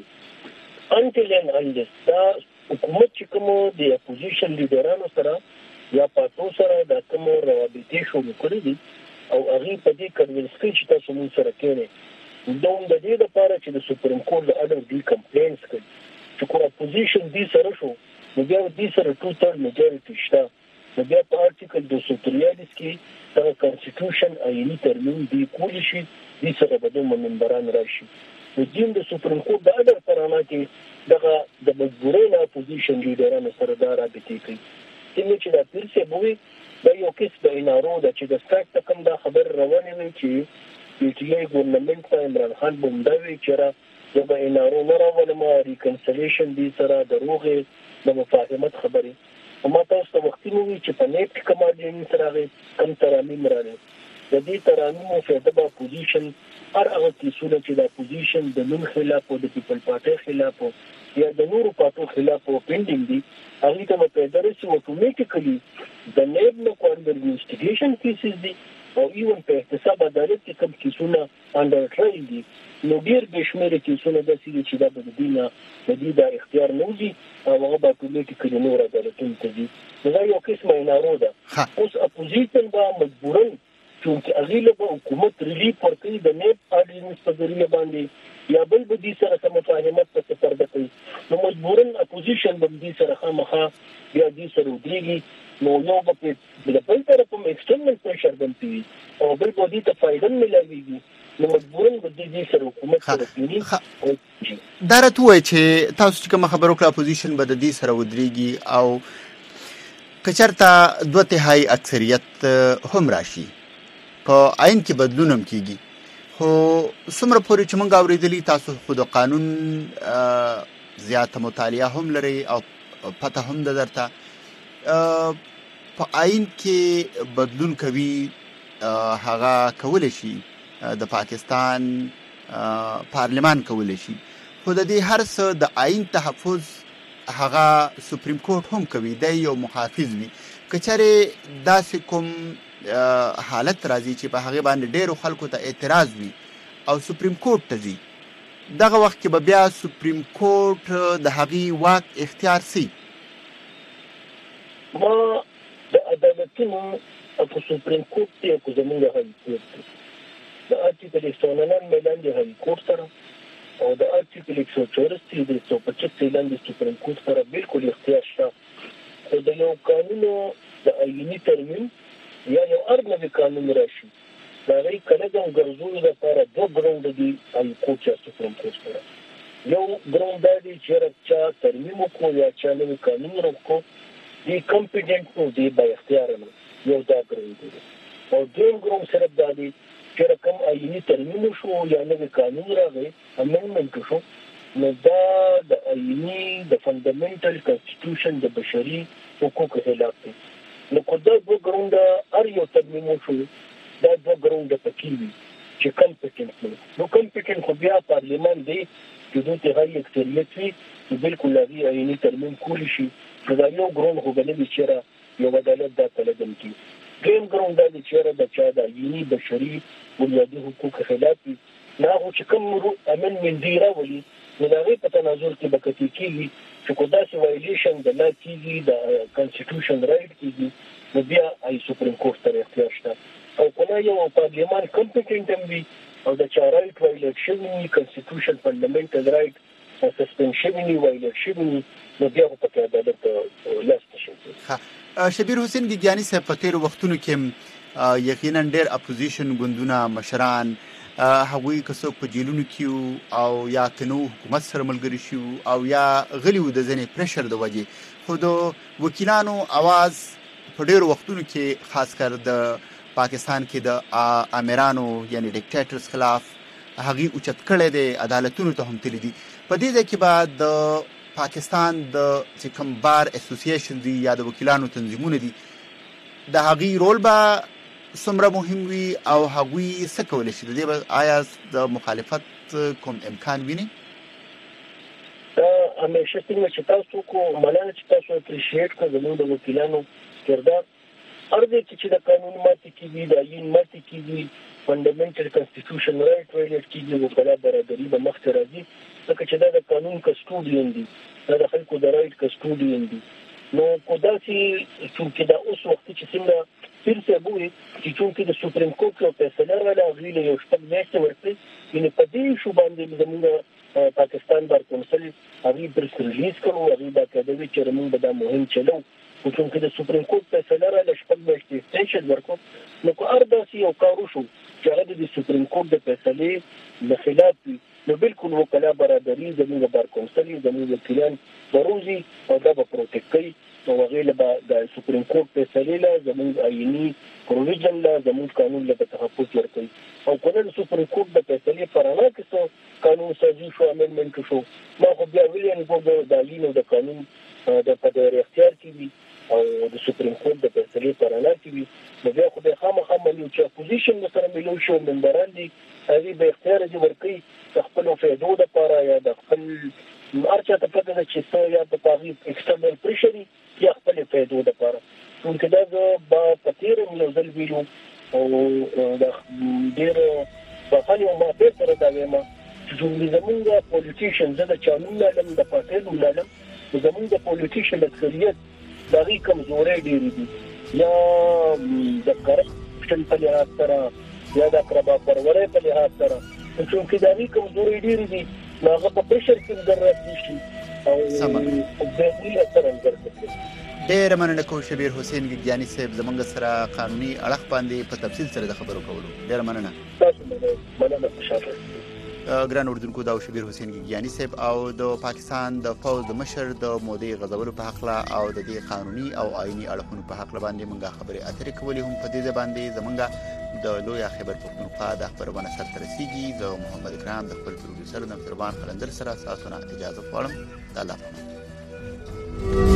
کوي انټل ان انلس دا حکومت چې کوم د اپوزیشن لیډرانو سره یا پاتو سره د کوم روابطې شروع کړې دي او هغه په دې کنوینس کې چې تاسو موږ سره کېنه دوم د دې لپاره چې د سپریم کورټ د اډر دی کمپلینز کوي چې کوم اپوزیشن دي سره شو نو بیا دې سره 2/3 میجورټي شته نو بیا په آرټیکل 243 کې د کنسټیټیوشن آئینی ترمیم دی کول شي دې سره به د منبران راشي. د دین د سپریم کورټ د اډر پرانا کې دغه د مجبورین اپوزیشن لیډرانو سره دا رابطې کوي چې دا پیرسه بوي دا یو کیس د انارو د چې د سټاک کوم دا خبر روانه وي چې پی ټی آی ګورنمنت ته عمران خان بومداوي چې دا به انارو نه راولم ریکنسیلیشن دي سره دروغه د مفاهمت خبري او ما تاسو ته وختي وی چې په نیټ کماډین سره کم ترامیم راغلي د دې ترامیم په دغه پوزیشن هر هغه کیسونه چې د اپوزیشن د نن خلاف او د پیپل پارټي خلاف یا د نورو پارټو خلاف پینډینګ دي هغه ته په درسي اتوماتیکلی د نیب نو کوانډر انویسټیګیشن کیسز دي او ایون په احتساب عدالت کې کوم کیسونه انډر ټرایل دي نو ډیر بشمیر کیسونه د سړي چې د بدینه د دې د اختیار نوځي او هغه په اتوماتیکلی نور عدالتونو ته دي دا یو قسمه نه ده اوس اپوزیشن با مجبورن چې اغیله په حکومت ریلیف ورکړي د نیب اډینس په ذریعہ باندې یا بل به دې سره سم مفاهمت په پرده کوي نو مجبورن اپوزیشن به دې سره خامخا بیا دې سره ودرېږي نو یو به بل طرف هم ایکسټرنل پریشر باندې او بل به دې ته فائدہ ملایوي نو مجبورن به دې سره حکومت سره کېږي. دا راته وایي چې تاسو چې کوم خبرو کړه اپوزیشن به دې سره ودرېږي او کچرته 2/3 اکثریت هم راشي په عین کې بدلون هم کیږي خو څومره پورې چې موږ اورېدلي تاسو خو د قانون زیاته مطالعه هم لري او پته هم ده درته په عین کې بدلون کوي هغه کولی شي د پاکستان پارلمان کولی شي خو د دې هر څه د عین تحفظ هغه سپریم کورټ هم کوي دی یو محافظ وي که چېرې داسې کوم حالت راځي چې په هغه باندې ډېرو خلکو ته اعتراض وي او سپریم کورټ ته ځي، دغه وخت کې به بیا سپریم کورټ د هغې واک اختیار سي؟ ما د عدالتونو په سپریم کورټ کې او زموږ هاي کورټ د آرټیکل 199 لاندې هاي کورټ سره او د آرټیکل 164 د 175 لاندې سپریم کورټ سره بالکل اختیار شته. خو د یو قانون د آئینی ترمیم یا یو نوی قانون راشي د هغې کلګم ګرځولو لپاره دوه ګراونډ دي هاي کورټ یا سپریم کورټ سره. یو ګراونډ دا دی چې چا ترمیم وکړو یا چا نوی قانون وکړو دی کمپیټنټ نو دی با اختیار نه، یو دا ګراونډ دی. او دویم ګراونډ صرف دا دی چې کوم آئینی ترمیم شو یا نوی قانون راغی امندمنټ شو، نو دا د آئینی د فندامنټل کانسټیټیوشن د بشري حقوقو خلاف دی. نو که دا دوه ګراونډ هر یو ترمیم شو دا دوه ګراونډ پکې وي چې کمپیټنټ نو کمپیټنټ خو بیا پارلیمان دی چې دوی ته هغه اکثریت وي چې بالکل هغې آئیني ترمیم کولی شي. نو دا یو ګراونډ خو به نه وي چېرې یو عدالت دا تلګم کړي. دویم ګراونډ دا دی چېرې د چا د آئیني بشري بنیادي حقوقو خلاف وي، نو هغو چې کوم امندمنټ دی راولي نو د هغې په تناظر کې به کتل کېږي چې که داسې وایلیشن د لا کېږي د کانسټیټیوشن رایټ کېږي نو بیا آی سپریم کورټ سره اختیار شته. او که نه یو پارلیمان کمپیټنټ هم وي او د چا رایټ وایلیټ شوي وي، کانسټیټیوشن فنډامنټل رایټ سسپینډ شوي وي، وایلیټ شوي وي، نو بیا خو پکې عدالت لاس ته شي. شبیر حسین ګیګیاني صاحب، په تېرو وختونو کې یقینا ډېر اپوزیشن ګوندونه مشران هغوی که څوک په جیلونو کې او یا که نو حکومت سره ملګري شي او یا غلي وو د ځینې پریشر د وجې، خو د وکیلانو اواز په ډېرو وختونو کې خاص کر د پاکستان کې د امیرانو یعنی ډیکټیټرز خلاف هغې اوچت کړی دی، عدالتونو ته هم تللی دي. په دې ځای کې به د پاکستان د چې کوم بار اسوسییشن دي یا د وکیلانو تنظیمونه دي د هغې رول به څومره مهم وي او هغوی څه کولی شي؟ د دې به آیا د مخالفت کوم امکان ویني؟ دا همیشه څنګه چې تاسو کو مننه چې تاسو اپریشیټ کړئ زموږ د وکیلانو کردار هر ځای چې د قانون ماتې کېږي، د آئین ماتې کېږي، فنډامنټل کانسټیټیوشن رایټ وایلیټ کېږي، وکلا برابري به مخته راځي، ځکه چې دا د قانون کسټوډین دي، دا د خلکو د رایټ کسټوډین دي. نو که داسې چونکې دا اوس وختي چې څنګه پیر صاحب وویل چې چونکې د سپریم کورټ یو فیصله راغله هغوی له یو شپږ میاشتې ورکړې، یعنې په دې ایشو باندې زموږ پاکستان بار کونسل هغوی پریس ریلیز کړو، هغوی باقاعده وي چې موږ به دا مهم چلو. خو چونکې د سپریم کورټ فیصله راغله شپږ میاشتې ایکسټینشن ورکړو، نو که هر داسې یو کار وشو چې هغه د سپریم کورټ د فیصلې د خلاف وي نو بالکل وکلا برابري زموږ بار کونسل زموږ وکیلان بروزي او دا به پروټیکټ کوي او هغې له به د سپریم کورټ فیصلې له زموږ آئیني پروویژن له زموږ قانون له به تحفظ ورکوي. او که نه د سپریم کورټ د فیصلې په رڼا کې څه قانون سازي شو، امندمنټ شو، ما خو بیا ویلي د آئین او د قانون په دغه اختیار کې وي او د سپریم کورټ د فیصلې په رڼا کې وي، نو بیا خو بیا خامخا مني چې اپوزیشن ورسره ملو شي او ممبران دي هغې به اختیار دې ورکوي د خپلو فایدو دپاره یا د خپل هر چا ته پته ده چې څه یا د هغې ایکسټرنل پریشر یا خپلې فایدو دپاره. چونکې دا زه به په تېره یو ځل ویلو او ډېر بخښنې او ما بېرته دا وایم چې زمونږ پولیټیشن زه د چا نوم لالم د پارټۍ نوم لالم زمونږ د پولیټیشن اکثریت د هغې کمزورۍ ډېرې دي، یا د کرپشن په لحاظ سره یا د اقربا پرورۍ په لحاظ سره، چونکې د هغې کمزورۍ ډېرې دي نو هغه په پریشر کې ضرورت نشي او بېغلي اثر هم ضرورت کوي. ډېره مننه کوم شبیر حسین ګیګیاني صاحب زموږ سره قانوني اړخ باندې په تفصیل سره د خبرو کولو. ډېره مننه. تاسو مننه، خوشحاله ګران اردوونکو، دا شبیر حسین ګیګیاني صاحب او د پاکستان د فوج د مشر د مودې غځولو په حقله او د دې قانوني او آئیني اړخونو په حقله باندې موږ خبرې اترې کولې. هم په دې باندې زموږ د لوی خیبر پښتونخوا د خبرونه سره رسیدي. زه محمد اکرام د خپل پروډوسر نصربان قلندر سره تاسو نه اجازه غواړم. د الله